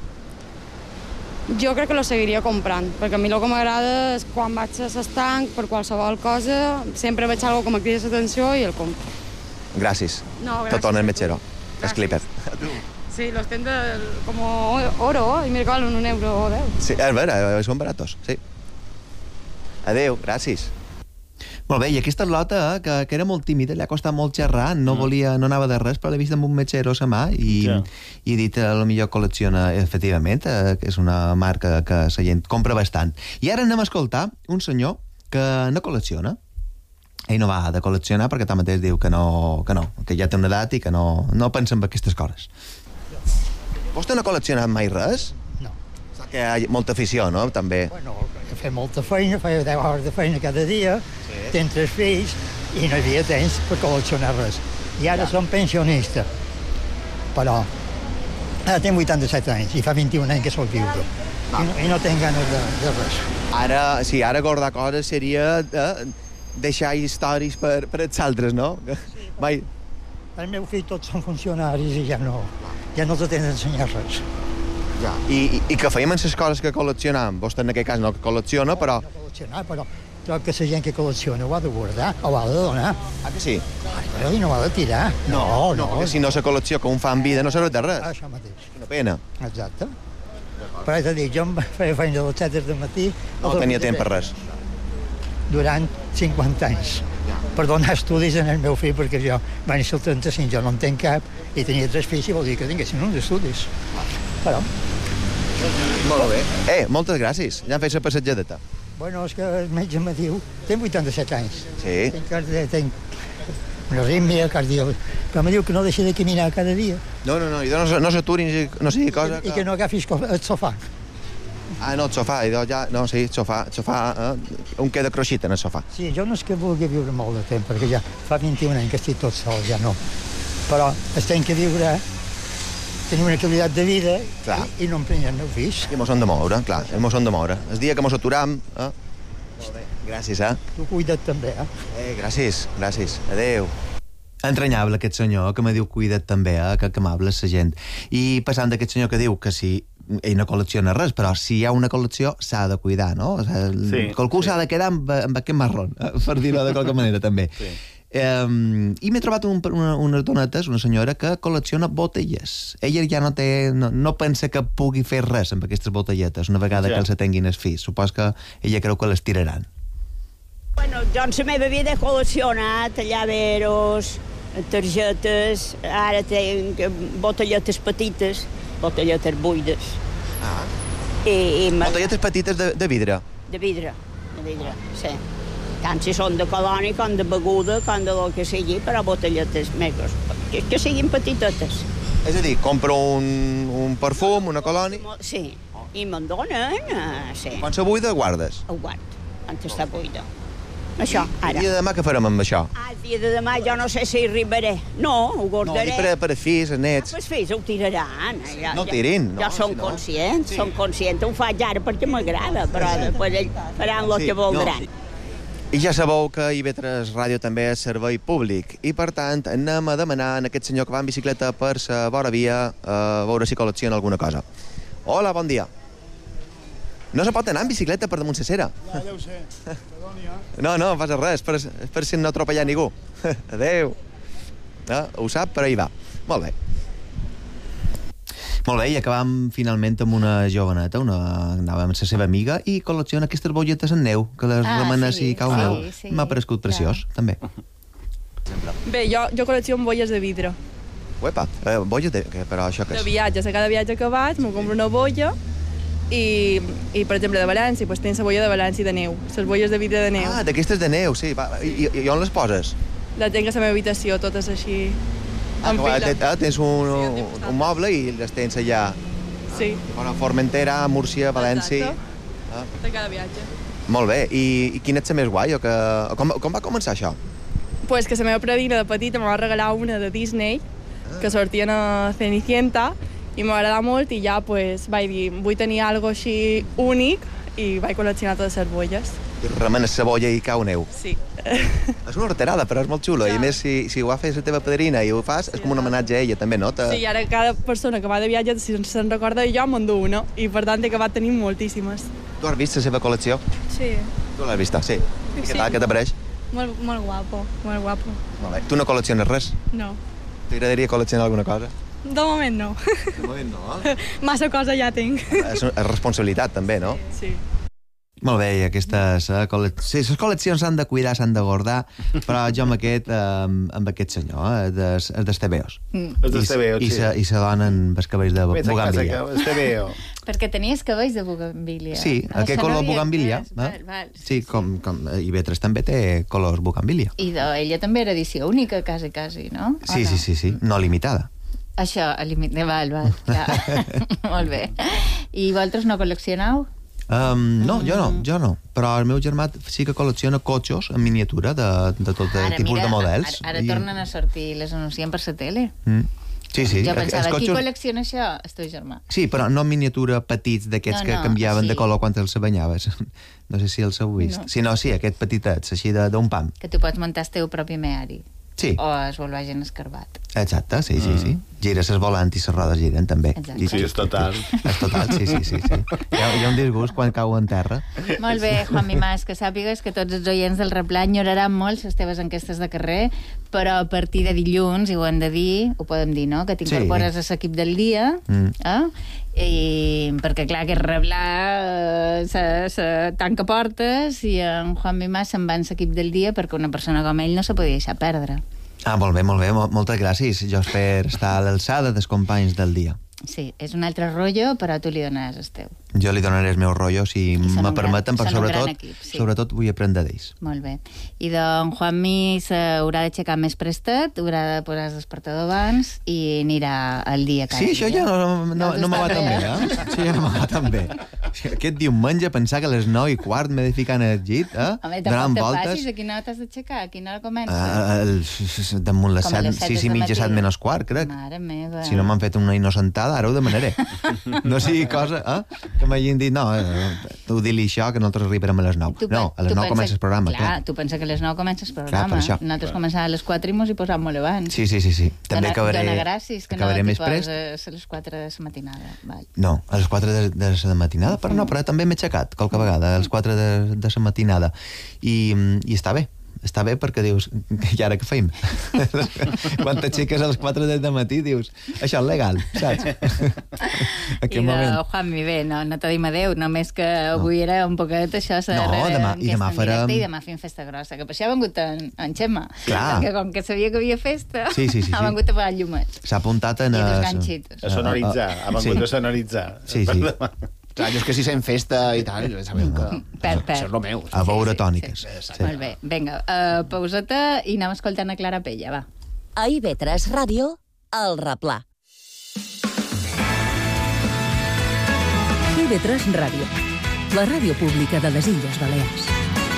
Speaker 15: Jo crec que lo seguiria comprant, perquè a mi el que m'agrada és quan vaig a l'estanc per qualsevol cosa, sempre veig alguna que m'acrida l'atenció i el compro.
Speaker 12: Gràcies.
Speaker 15: No, gràcies.
Speaker 12: Te torna el metxero. El Clipper.
Speaker 15: Sí, los tens como oro y me regalan €1 o 10.
Speaker 12: Sí, és vera, són baratos, sí. Adéu, gràcies. Molt bé, i aquesta lota, que era molt tímida, li ha costat molt xerrar, no anava de res, però l'he vist amb un metxero a la mà i he dit, potser col·lecciona, efectivament, que és una marca que la gent compra bastant. I ara anem a escoltar un senyor que no col·lecciona. Ell no va de col·leccionar perquè tanmateix diu que ja té una edat i que no pensa en aquestes coses. Vostè no ha col·leccionat mai res?
Speaker 16: No.
Speaker 12: Sap que hi ha molta afició, no?, també.
Speaker 16: Bueno, fer molta feina, feia 10 hores de feina cada dia, tens 3 fills i no hi havia temps per col·leccionar res. I ara som pensionista, però ara tinc 87 anys i fa 21 anys que soc viudo i no tinc ganes de res.
Speaker 12: Ara guardar coses seria deixar històries per els altres, no?
Speaker 16: Sí, mai. El meu fill tots són funcionaris i ja no els tenen d'ensenyar res.
Speaker 12: Ja. I què fèiem amb les coses que col·leccionàvem? Vostè en aquest cas no col·lecciona, però...
Speaker 16: No col·leccionar, però trobo que la gent que col·lecciona ho ha de guardar, o ho ha de donar.
Speaker 12: Ah, que sí?
Speaker 16: Però no ho ha de tirar. No.
Speaker 12: Perquè si no la col·lecció que un fa en vida no serveix de res.
Speaker 16: Això mateix.
Speaker 12: Una pena.
Speaker 16: Exacte. Però és a dir, jo em feia feina de les 7 del matí...
Speaker 12: No tenia temps per res.
Speaker 16: Durant 50 anys. Per donar estudis en el meu fill, perquè jo vaig ser el 35, jo no en tenc cap, i tenia 3 fills i vol dir que tinguessin uns estudis. Però...
Speaker 12: Molt bé. Moltes gràcies. Ja em feis la passatgedeta.
Speaker 16: Bueno, és que el metge me diu... Tenc 87 anys.
Speaker 12: Sí.
Speaker 16: Tenc una arrítmia cardíaca, però me diu que no deixi de caminar cada dia.
Speaker 12: No, no s'aturin, no sigui cosa...
Speaker 16: I que no agafis el sofà.
Speaker 12: Ah, no, el sofà, no, sí, el sofà, un queda cruixit en el sofà.
Speaker 16: Sí, jo no és que vulgui viure molt de temps, perquè ja fa 21 anys que estic tot sol, ja no. Però estem que viure, tenir una qualitat de vida i no emprenyar el meu fills.
Speaker 12: I mos hem de moure, clar, mos hem de moure. El dia que mos aturam, Gràcies,
Speaker 16: Tu cuida't també,
Speaker 12: gràcies. Adéu. Entranyable aquest senyor que me diu cuida't també, que amable és la gent. I passant d'aquest senyor que diu que si ell no col·lecciona res, però si hi ha una col·lecció s'ha de cuidar, no? O sigui, qualcú s'ha de quedar amb aquest marrón, per dir-ho de qualque manera també. Sí. I m'he trobat unes donetes, una senyora que col·lecciona botelles. Ella ja no pensa que pugui fer res amb aquestes botelletes una vegada que els atenguin els fills. Supos que ella creu que les tiraran.
Speaker 17: Bueno, jo en la meva vida he col·leccionat llaveros, targetes, ara tinc botelletes petites, botelletes buides.
Speaker 12: Botelletes petites de vidre?
Speaker 17: De vidre, sí. Tant si són de colònia, com de beguda, com de lo que sigui, però botelletes meves, que siguin petitetes.
Speaker 12: És a dir, compro un perfum, una colònia...
Speaker 17: Sí, i me'n donen, sí.
Speaker 12: Quan se buida, guardes?
Speaker 17: Ho guard, quan està buida. Això, ara.
Speaker 12: I el dia de demà què farem amb això?
Speaker 17: El dia de demà jo no sé si hi arribaré. No, ho guardaré.
Speaker 12: No, per els fills, els nets.
Speaker 17: Els fills ho tiraran.
Speaker 12: No tirin, no.
Speaker 17: Jo som conscients, ho faig ara perquè m'agrada, però després ells faran el que voldran.
Speaker 12: I ja sabeu que IB3 Ràdio també és servei públic i, per tant, anem a demanar a aquest senyor que va en bicicleta per la vora via a veure si col·lecciona alguna cosa. Hola, bon dia. No se pot anar en bicicleta per damunt la cera?
Speaker 18: Ja, deu ser. Perdoni,
Speaker 12: No passa res, per si no atropellar ningú. Adéu. Ho sap, però hi va. Molt bé. Molt bé, i acabam finalment amb una joveneta, anava amb la seva amiga i col·lecciona aquestes bolletes en neu, que les remenes i cau neu. M'ha paregut preciós, també.
Speaker 19: Bé, jo col·lecciono bolles de vidre.
Speaker 12: Uepa, bolles però això què és?
Speaker 19: De viatges, a cada viatge que vaig m'ho compro una bolla i per exemple, de València, doncs tens la bolla de València de neu, les bolles de vidre de neu.
Speaker 12: D'aquestes de neu, sí. I on les poses?
Speaker 19: La tinc a la meva habitació, totes així...
Speaker 12: Tens un moble i les tens allà.
Speaker 19: Sí.
Speaker 12: Formentera, Múrcia, València.
Speaker 19: De cada viatge.
Speaker 12: Molt bé. I quina ets la més guai? Com va començar això?
Speaker 19: Pues que la meva predina de petita me va regalar una de Disney, que sortien a Cenicienta, i m'agrada molt, i ja pues, vaig dir, vull tenir alguna cosa així únic, i vaig col·leccionar totes les bolles.
Speaker 12: I remenes cebolla i cau neu.
Speaker 19: Sí.
Speaker 12: És una horterada, però és molt xulo. I a més, si ho ha fet la teva padrina i ho fas, és com un homenatge a ella, també, no?
Speaker 19: Sí, ara cada persona que va de viatge, si se'n recorda jo, m'endú una. I per tant he acabat tenint moltíssimes.
Speaker 12: Tu has vist la seva col·lecció?
Speaker 19: Sí.
Speaker 12: Tu l'has vista, sí. I què tal, què t'apareix?
Speaker 19: Molt guapo, molt guapo.
Speaker 12: Molt bé. Tu no col·lecciones res?
Speaker 19: No.
Speaker 12: T'agradaria col·leccionar alguna cosa?
Speaker 19: De moment no.
Speaker 12: De moment no?
Speaker 19: Massa cosa ja tinc.
Speaker 12: És responsabilitat, també, no?
Speaker 19: Sí.
Speaker 12: Molt bé, i aquestes... Sí, les col·leccions s'han de cuidar, s'han de guardar, però jo amb aquest senyor, és d'Estebeos.
Speaker 5: És d'Estebeos, sí.
Speaker 12: I se donen els cabells de bugambilia.
Speaker 4: Perquè tenies cabells de bugambilia.
Speaker 12: Sí, aquest color bugambilia. Sí, com IB3 també té colors bugambilia.
Speaker 4: I ella també era edició única, quasi, no?
Speaker 12: Sí, no limitada.
Speaker 4: Això, val, clar. Molt bé. I vosaltres no col·leccioneu?
Speaker 12: No, jo no. Però el meu germà sí que col·lecciona cotxos en miniatura de tot tipus de models.
Speaker 4: Ara tornen a sortir, les anuncien per la tele.
Speaker 12: Sí.
Speaker 4: Jo pensava, qui col·lecciona això? El teu germà.
Speaker 12: Sí, però no en miniatura petits d'aquests que canviaven de color quan els banyaves. No sé si els heu vist. Sí, aquest petitets, així d'un pam.
Speaker 4: Que tu pots muntar el teu propi meari.
Speaker 12: Sí.
Speaker 4: O es volvagen escarbat.
Speaker 12: Exacte, sí. Gires el volant i les rodes giren, també.
Speaker 5: Sí, és total.
Speaker 12: És total, sí. Hi ha un disgust quan cau en terra.
Speaker 4: Molt bé, Juan Mimàs, que sàpigues que tots els oients del Replà enyoraran molt les teves enquestes de carrer, però a partir de dilluns, i ho hem de dir, ho podem dir, no?, que t'incorpores a l'equip del dia, perquè, clar, aquest Replà tanca portes i en Juan Mimàs se'n va en l'equip del dia perquè una persona com ell no se podia deixar perdre.
Speaker 12: Molt bé, moltes gràcies. Jo espero estar a l'alçada dels companys del dia.
Speaker 4: Sí, és un altre rotllo, però tu li donaràs el teu.
Speaker 12: Jo li donaré el meu rotllo, si me permeten, però sobretot vull aprendre d'ells.
Speaker 4: Molt bé. I doncs Juanmi s'haurà d'aixecar més prestat, haurà de posar el despertador abans i anirà al dia cada dia.
Speaker 12: Sí, això ja no me va tan bé, Sí, ja no me va tan bé. Aquest diumenge pensar que a les 9:15 m'he de ficar en el llit,
Speaker 4: Home,
Speaker 12: donant
Speaker 4: te
Speaker 12: voltes.
Speaker 4: passis, a quina hora t'has d'aixecar? A quina hora comences?
Speaker 12: Damunt les
Speaker 4: Com a
Speaker 12: 7,
Speaker 4: les 7
Speaker 12: 6 i mitja, 7 menys quart, crec.
Speaker 4: Mare meva.
Speaker 12: Si no m'han fet una innocentada, ara ho demanaré. No sigui cosa, que m'hagin dit, no, tu di-li això, que nosaltres arribarem a les 9. No, a les 9 comença el programa, clar.
Speaker 4: Tu pensa que a les 9 comença el
Speaker 12: Clar,
Speaker 4: programa.
Speaker 12: per això.
Speaker 4: Nosaltres començàvem a les 4 i mos hi posàvem molt abans.
Speaker 12: Sí. També acabaré...
Speaker 4: Dona gràcies que no
Speaker 12: acabaré
Speaker 4: t'hi
Speaker 12: més prest.
Speaker 4: poses a les 4 de la matinada. Val.
Speaker 12: No, a les 4 de la matinada, però no, però també m'he aixecat qualque vegada, a les 4 de la matinada. I està bé perquè dius, i ara què feim? Quan t'aixeques a les 4 del matí dius, això és legal, saps?
Speaker 4: I Juanmi, bé, no te dim adeu, només que avui era un poquet això,
Speaker 12: demà farem...
Speaker 4: I demà fem festa grossa, que per això ha vengut en Xema.
Speaker 12: Clar.
Speaker 4: Perquè com que sabia que havia festa,
Speaker 12: sí.
Speaker 4: ha vengut a pagar llumets.
Speaker 12: S'ha apuntat
Speaker 4: a
Speaker 5: sonoritzar, ha vengut a sonoritzar.
Speaker 12: Sí.
Speaker 18: Clar, jo és que si sent festa i tal, sabeu que això és el meu.
Speaker 12: A veure tòniques.
Speaker 4: Molt bé, vinga, pauseta i anem escoltant a Clara Pella, va.
Speaker 3: A IB3 Ràdio, El Replà.
Speaker 2: IB3 Ràdio, la ràdio pública de les Illes Balears.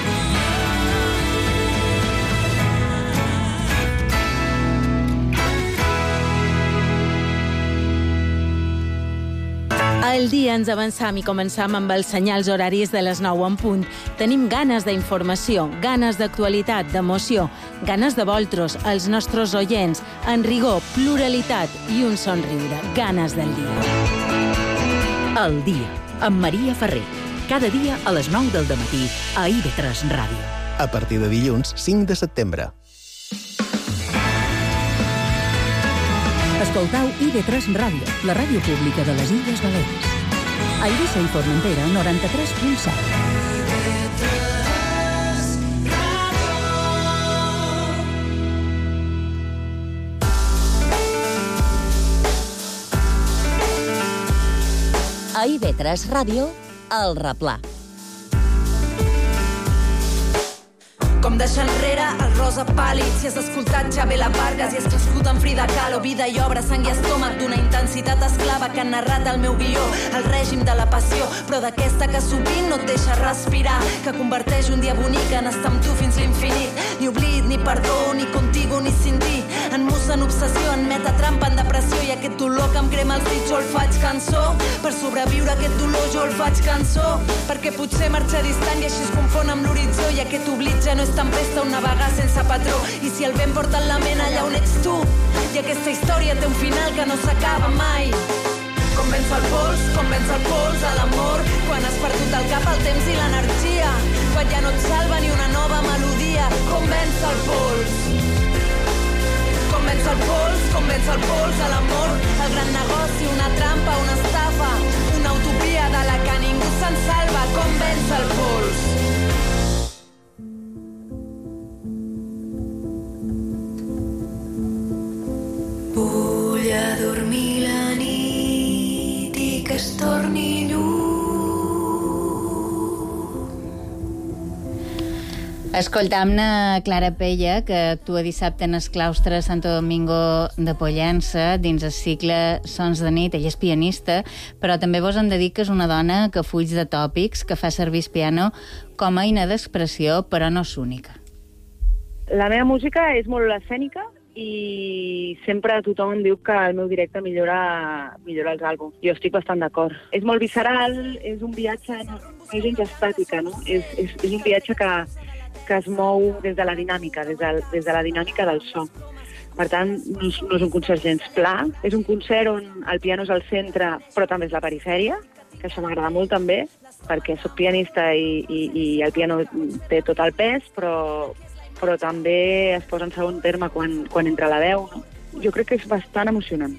Speaker 20: El dia ens avançam i començam amb els senyals horaris de les 9 en punt. Tenim ganes d'informació, ganes d'actualitat, d'emoció, ganes de vosaltres, els nostres oients, en rigor, pluralitat i un somriure, ganes del dia.
Speaker 2: El dia, amb Maria Ferrer. Cada dia a les 9 del dematí a IB3 Ràdio.
Speaker 1: A partir de dilluns, 5 de setembre.
Speaker 2: Escoltau IB3 Ràdio, la ràdio pública de les Illes Balears. A Eivissa i Formentera, 93.7.
Speaker 3: A IB3 Ràdio, El Replà.
Speaker 21: Com deixar enrere el rosa pàl·lid. Si has escoltat Chabela Vargas i has crescut amb Frida Kahlo, vida i obra, sang i estómac d'una intensitat esclava que han narrat el meu guió, el règim de la passió, però d'aquesta que sovint no et deixa respirar, que converteix un dia bonic en estar amb tu fins l'infinit. Ni oblit, ni perdó, ni contigo, ni sin ti. En musa, en obsessió, en meta trampa, en depressió, i aquest dolor que em crema els dits jo el faig cançó. Per sobreviure aquest dolor jo el faig cançó, perquè potser marxa distant i així es confon amb l'horitzó, i aquest oblit ja no és tempesta, un navegar sense patró, i si el vent porta en la ment allà on ets tu, i aquesta història té un final que no s'acaba mai. Com vens el pols a l'amor, quan has perdut el cap, el temps i l'energia, quan ja no et salva ni una nova melodia. Com vens el pols, el pols a l'amor, el gran negoci, una trampa, una estafa, una utopia de la que ningú se'n salva. Com vens el pols.
Speaker 22: Vull adormir la nit i que es torni lluny.
Speaker 4: Escoltam-ne Clara Pella, que actua dissabte en el claustre Santo Domingo de Pollença, dins el cicle Sons de nit. Ella és pianista, però també vos en dediques una dona que fuig de tòpics, que fa servir el piano com a eina d'expressió, però no és única.
Speaker 23: La meva música és molt escènica, i sempre tothom em diu que el meu directe millora els àlbums. Jo estic bastant d'acord. És molt visceral, és un viatge, no és gens estàtica, no? És un viatge que es mou des de la dinàmica, des de la dinàmica del so. Per tant, no és un concert gens pla, és un concert on el piano és al centre, però també és la perifèria, que això m'agrada molt també, perquè soc pianista i el piano té tot el pes, però també es posa en segon terme quan entra la veu, no? Jo crec que és bastant emocionant.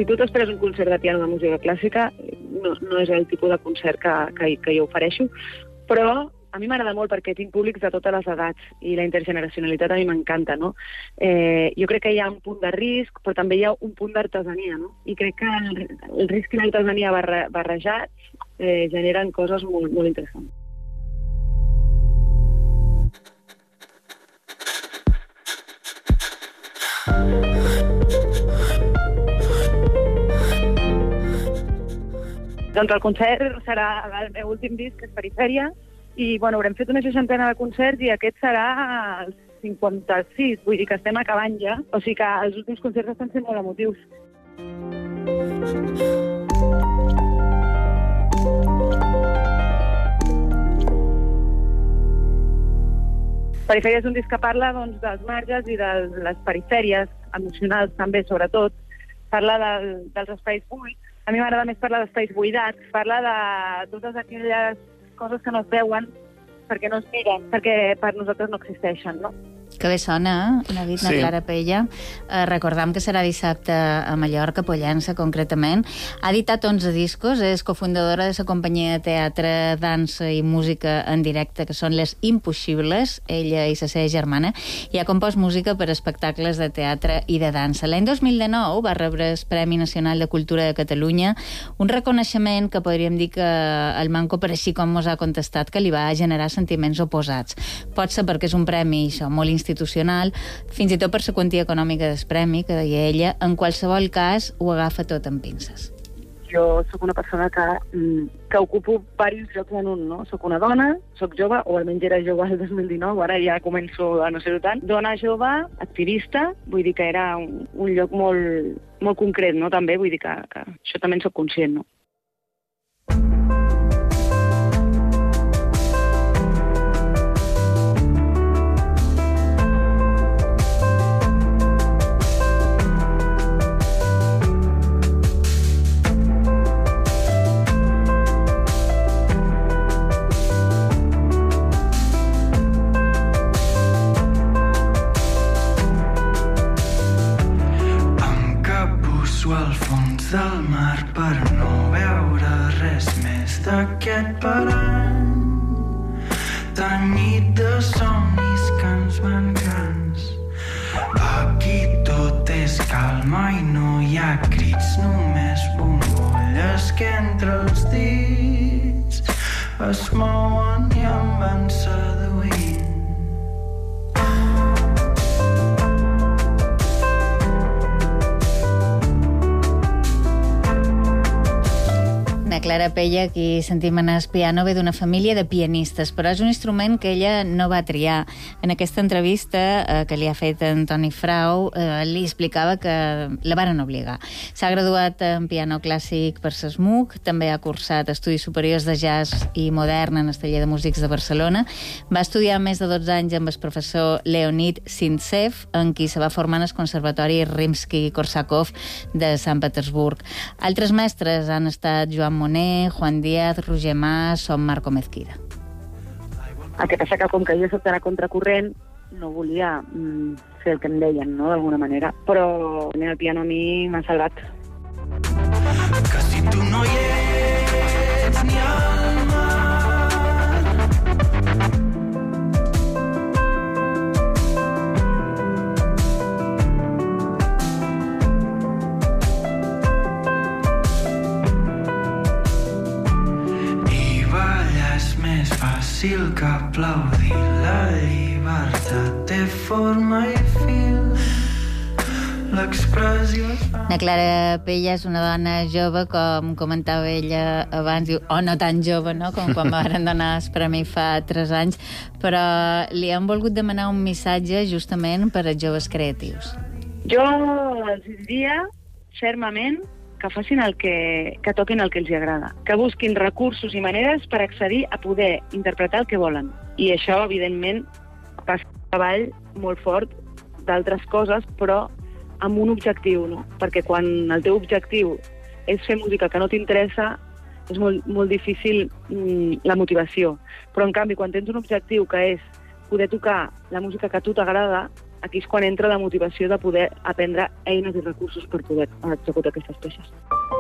Speaker 23: tu t'esperes un concert de piano de música clàssica, no és el tipus de concert que jo ofereixo, però a mi m'agrada molt perquè tinc públics de totes les edats i la intergeneracionalitat a mi m'encanta, no? Jo crec que hi ha un punt de risc, però també hi ha un punt d'artesania, no? I crec que el risc i l'artesania barrejats generen coses molt, molt interessants. Doncs el concert serà el meu últim disc, que és Perifèria, i haurem fet una 60ena de concerts i aquest serà el 56, vull dir que estem acabant ja. O sigui que els últims concerts estan sent molt emotius. Perifèria és un disc que parla dels marges i de les perifèries emocionals també, sobretot. Parla dels espais buits. A mi m'agrada més parlar d'espais buidats. Parla de totes aquelles coses que no es veuen perquè no es miren, perquè per nosaltres no existeixen, no?
Speaker 4: Que bé sona, David, na Clara Pella. Recordam que serà dissabte a Mallorca, Pollença, concretament. Ha editat 11 discos, és cofundadora de la companyia de teatre, dansa i música en directe, que són Les Impossibles, ella i la seva germana, i ha compost música per espectacles de teatre i de dansa. L'any 2019 va rebre el Premi Nacional de Cultura de Catalunya, un reconeixement que podríem dir que el Manco, per així com mos ha contestat, que li va generar sentiments oposats. Pot ser perquè és un premi, això, molt institucional, fins i tot per la quantia econòmica del premi, que deia ella, en qualsevol cas ho agafa tot amb pinces.
Speaker 23: Jo sóc una persona que ocupo diversos llocs en un, no? Soc una dona, soc jove, o almenys era jove el 2019, ara ja començo a no ser-ho tant. Dona jove, activista, vull dir que era un lloc molt, molt concret, no? També, vull dir que això també en soc conscient, no?
Speaker 22: Al fons del mar per no veure res més d'aquest parany tenyit de somnis que ens van grans. Aquí tot és calma i no hi ha crits, només bombolles que entre els dits es mouen i em van seduint.
Speaker 4: Clara Pella, aquí sentim en el piano, ve d'una família de pianistes, però és un instrument que ella no va triar. En aquesta entrevista que li ha fet Antoni Frau, li explicava que la varen obligar. S'ha graduat en piano clàssic per SESMUC, també ha cursat estudis superiors de jazz i modern en el Taller de Músics de Barcelona. Va estudiar més de 12 anys amb el professor Leonid Sintsev, en qui se va formar en el Conservatori Rimsky-Korsakov de Sant Petersburg. Altres mestres han estat Joan Monet, Juan Díaz, Roger Mas o Marco Mezquida.
Speaker 23: El que passa que com que jo soc tan a contracorrent, no volia fer el que em deien, no?, d'alguna manera. Però el piano a mi m'ha salvat.
Speaker 22: Que si tu no hi ets ni al mar. És fàcil que aplaudir la llibertat té forma i fil. L'expressió...
Speaker 4: Na Clara Pella és una dona jove, com comentava ella abans, o no tan jove, no?, com quan van donar el premi fa 3 anys, però li han volgut demanar un missatge justament per als joves creatius.
Speaker 23: Jo els diria fermament que facin que toquin el que els agrada, que busquin recursos i maneres per accedir a poder interpretar el que volen. I això, evidentment, passa un treball molt fort d'altres coses, però amb un objectiu, no? Perquè quan el teu objectiu és fer música que no t'interessa, és molt difícil la motivació. Però, en canvi, quan tens un objectiu que és poder tocar la música que a tu t'agrada, aquí és quan entra la motivació de poder aprendre eines i recursos per poder executar aquestes peces.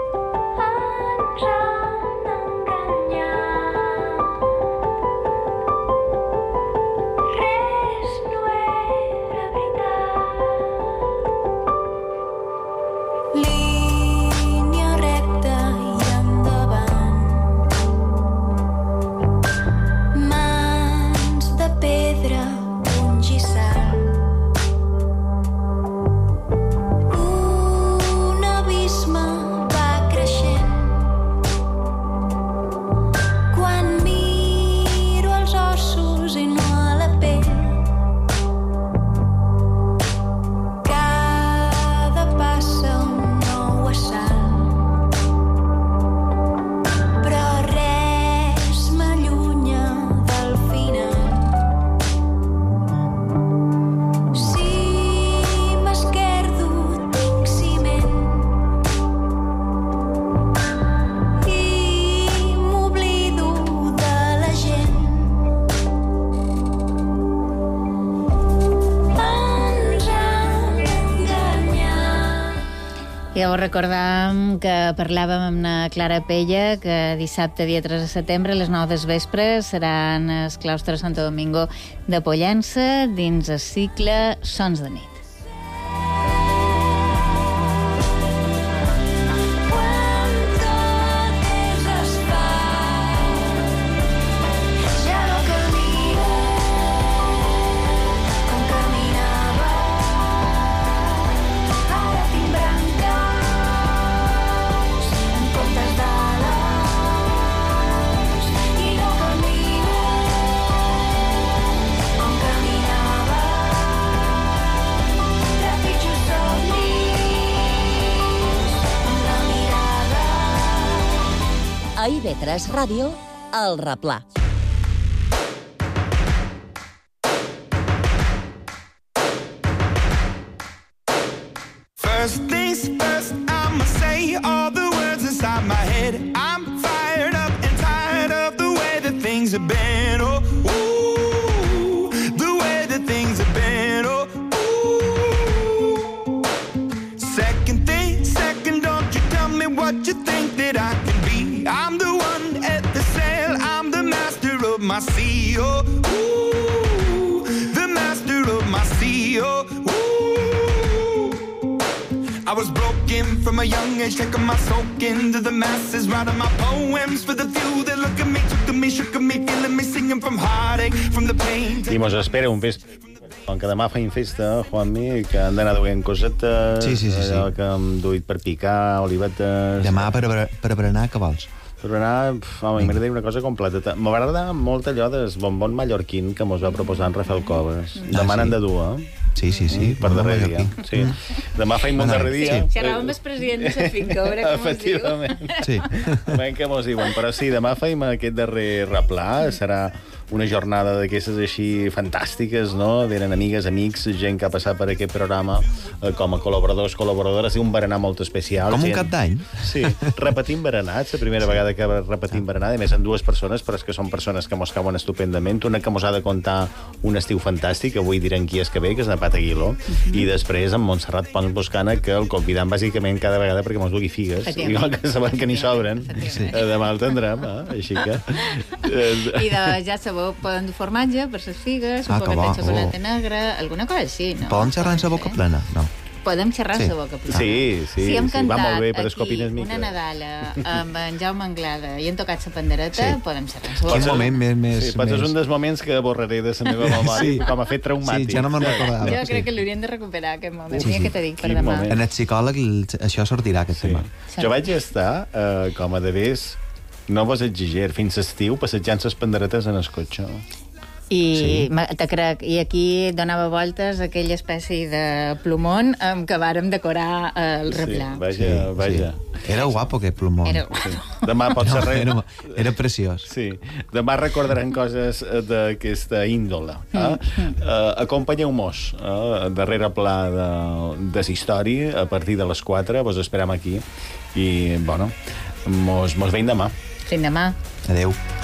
Speaker 4: Llavors recordàvem que parlàvem amb la Clara Pella que dissabte, dia 3 de setembre, a les 9 del vespre, seran al claustre Santo Domingo de Pollença dins el cicle Sons de nit.
Speaker 3: A IB3 Ràdio, El Replà.
Speaker 22: First things first, I'ma say all the words inside my head. I'm fired up and tired of the way that things have been. Oh, ooh, the way that things have been. Oh, ooh. Second thing, second, don't you tell me what you think that I can be. I'm the one at the sail, I'm the master of my sea. Oh, ooh, the master of my sea. Oh, ooh. I was broken from a young age, taking my soak into the masses, writing my poems for the few that look at me, took me, shook me, feeling me, singing from heartache, from the pain.
Speaker 5: I mos espera un vespre, com que demà feim festa, Juanmi, que han d'anar duent cosetes,
Speaker 12: sí.
Speaker 5: allò que hem duit per picar, olivetes...
Speaker 12: Demà per berenar, què vols?
Speaker 5: Per berenar, home, m'agradaria una cosa completa. M'agrada molt allò del bombon mallorquín que mos va proposar en Rafael Coves. Demà n'han de dur, eh?
Speaker 12: Sí.
Speaker 5: Per darrer dia. Sí. Demà feim un darrer dia.
Speaker 4: Xerràvem amb el president de la finca, a veure com es diu.
Speaker 5: Efectivament. Sí. Veiem què mos diuen. Però sí, demà feim aquest darrer replà. Serà una jornada d'aquestes així fantàstiques, no? Venen amigues, amics, gent que ha passat per aquest programa com a col·laboradors, col·laboradores. I un berenar molt especial.
Speaker 12: Com un cap d'any.
Speaker 5: Sí. Repetim berenats. La primera vegada que repetim berenar. A més, en dues persones, però és que són persones que mos cauen estupendament. Una que mos ha de contar un estiu fantàstic, avui direm qui és que ve, que és Napat Aguiló, i després amb Montserrat Pons Boscana, que el convidam bàsicament cada vegada perquè mos dugui figues. Igual que sabem que n'hi sobren. Demà el tindrem, així que...
Speaker 4: I ja sabeu, poden dur formatge per les figues, un poquet de xocolata negra, alguna cosa així, no?
Speaker 12: Poden xerrar en sa boca plena? No.
Speaker 4: Podem xerrar en sa boca plena.
Speaker 5: Sí,
Speaker 4: hem cantat
Speaker 5: va molt bé per escopines
Speaker 4: aquí una Nadala amb en Jaume Anglada i hem tocat la pandereta, podem xerrar en sa boca.
Speaker 12: Quin moment més...
Speaker 5: Potser és un dels moments que borraré de la meva memòria, com a fet traumàtic.
Speaker 12: Sí, ja no me'n recordava.
Speaker 4: Jo crec que l'hauríem de recuperar, aquest moment. Mira què t'he dit per demà.
Speaker 12: En el psicòleg això sortirà, aquest tema.
Speaker 5: Jo vaig estar, com a devés, no vos exager, fins estiu, passejant les panderetes en el cotxe.
Speaker 4: I te crec, i aquí donava voltes aquella espècie de plomón amb què vàrem decorar el replà.
Speaker 5: Sí, vaja.
Speaker 12: Era guapo, aquest plomón.
Speaker 5: Demà pot ser res.
Speaker 12: Era preciós.
Speaker 5: Sí. Demà recordaran coses d'aquesta índole. Acompanyeu-mos darrere pla de l'història, a partir de les 4, vos esperam aquí, i, bueno, mos veiem demà.
Speaker 4: Fins demà.
Speaker 12: Adéu.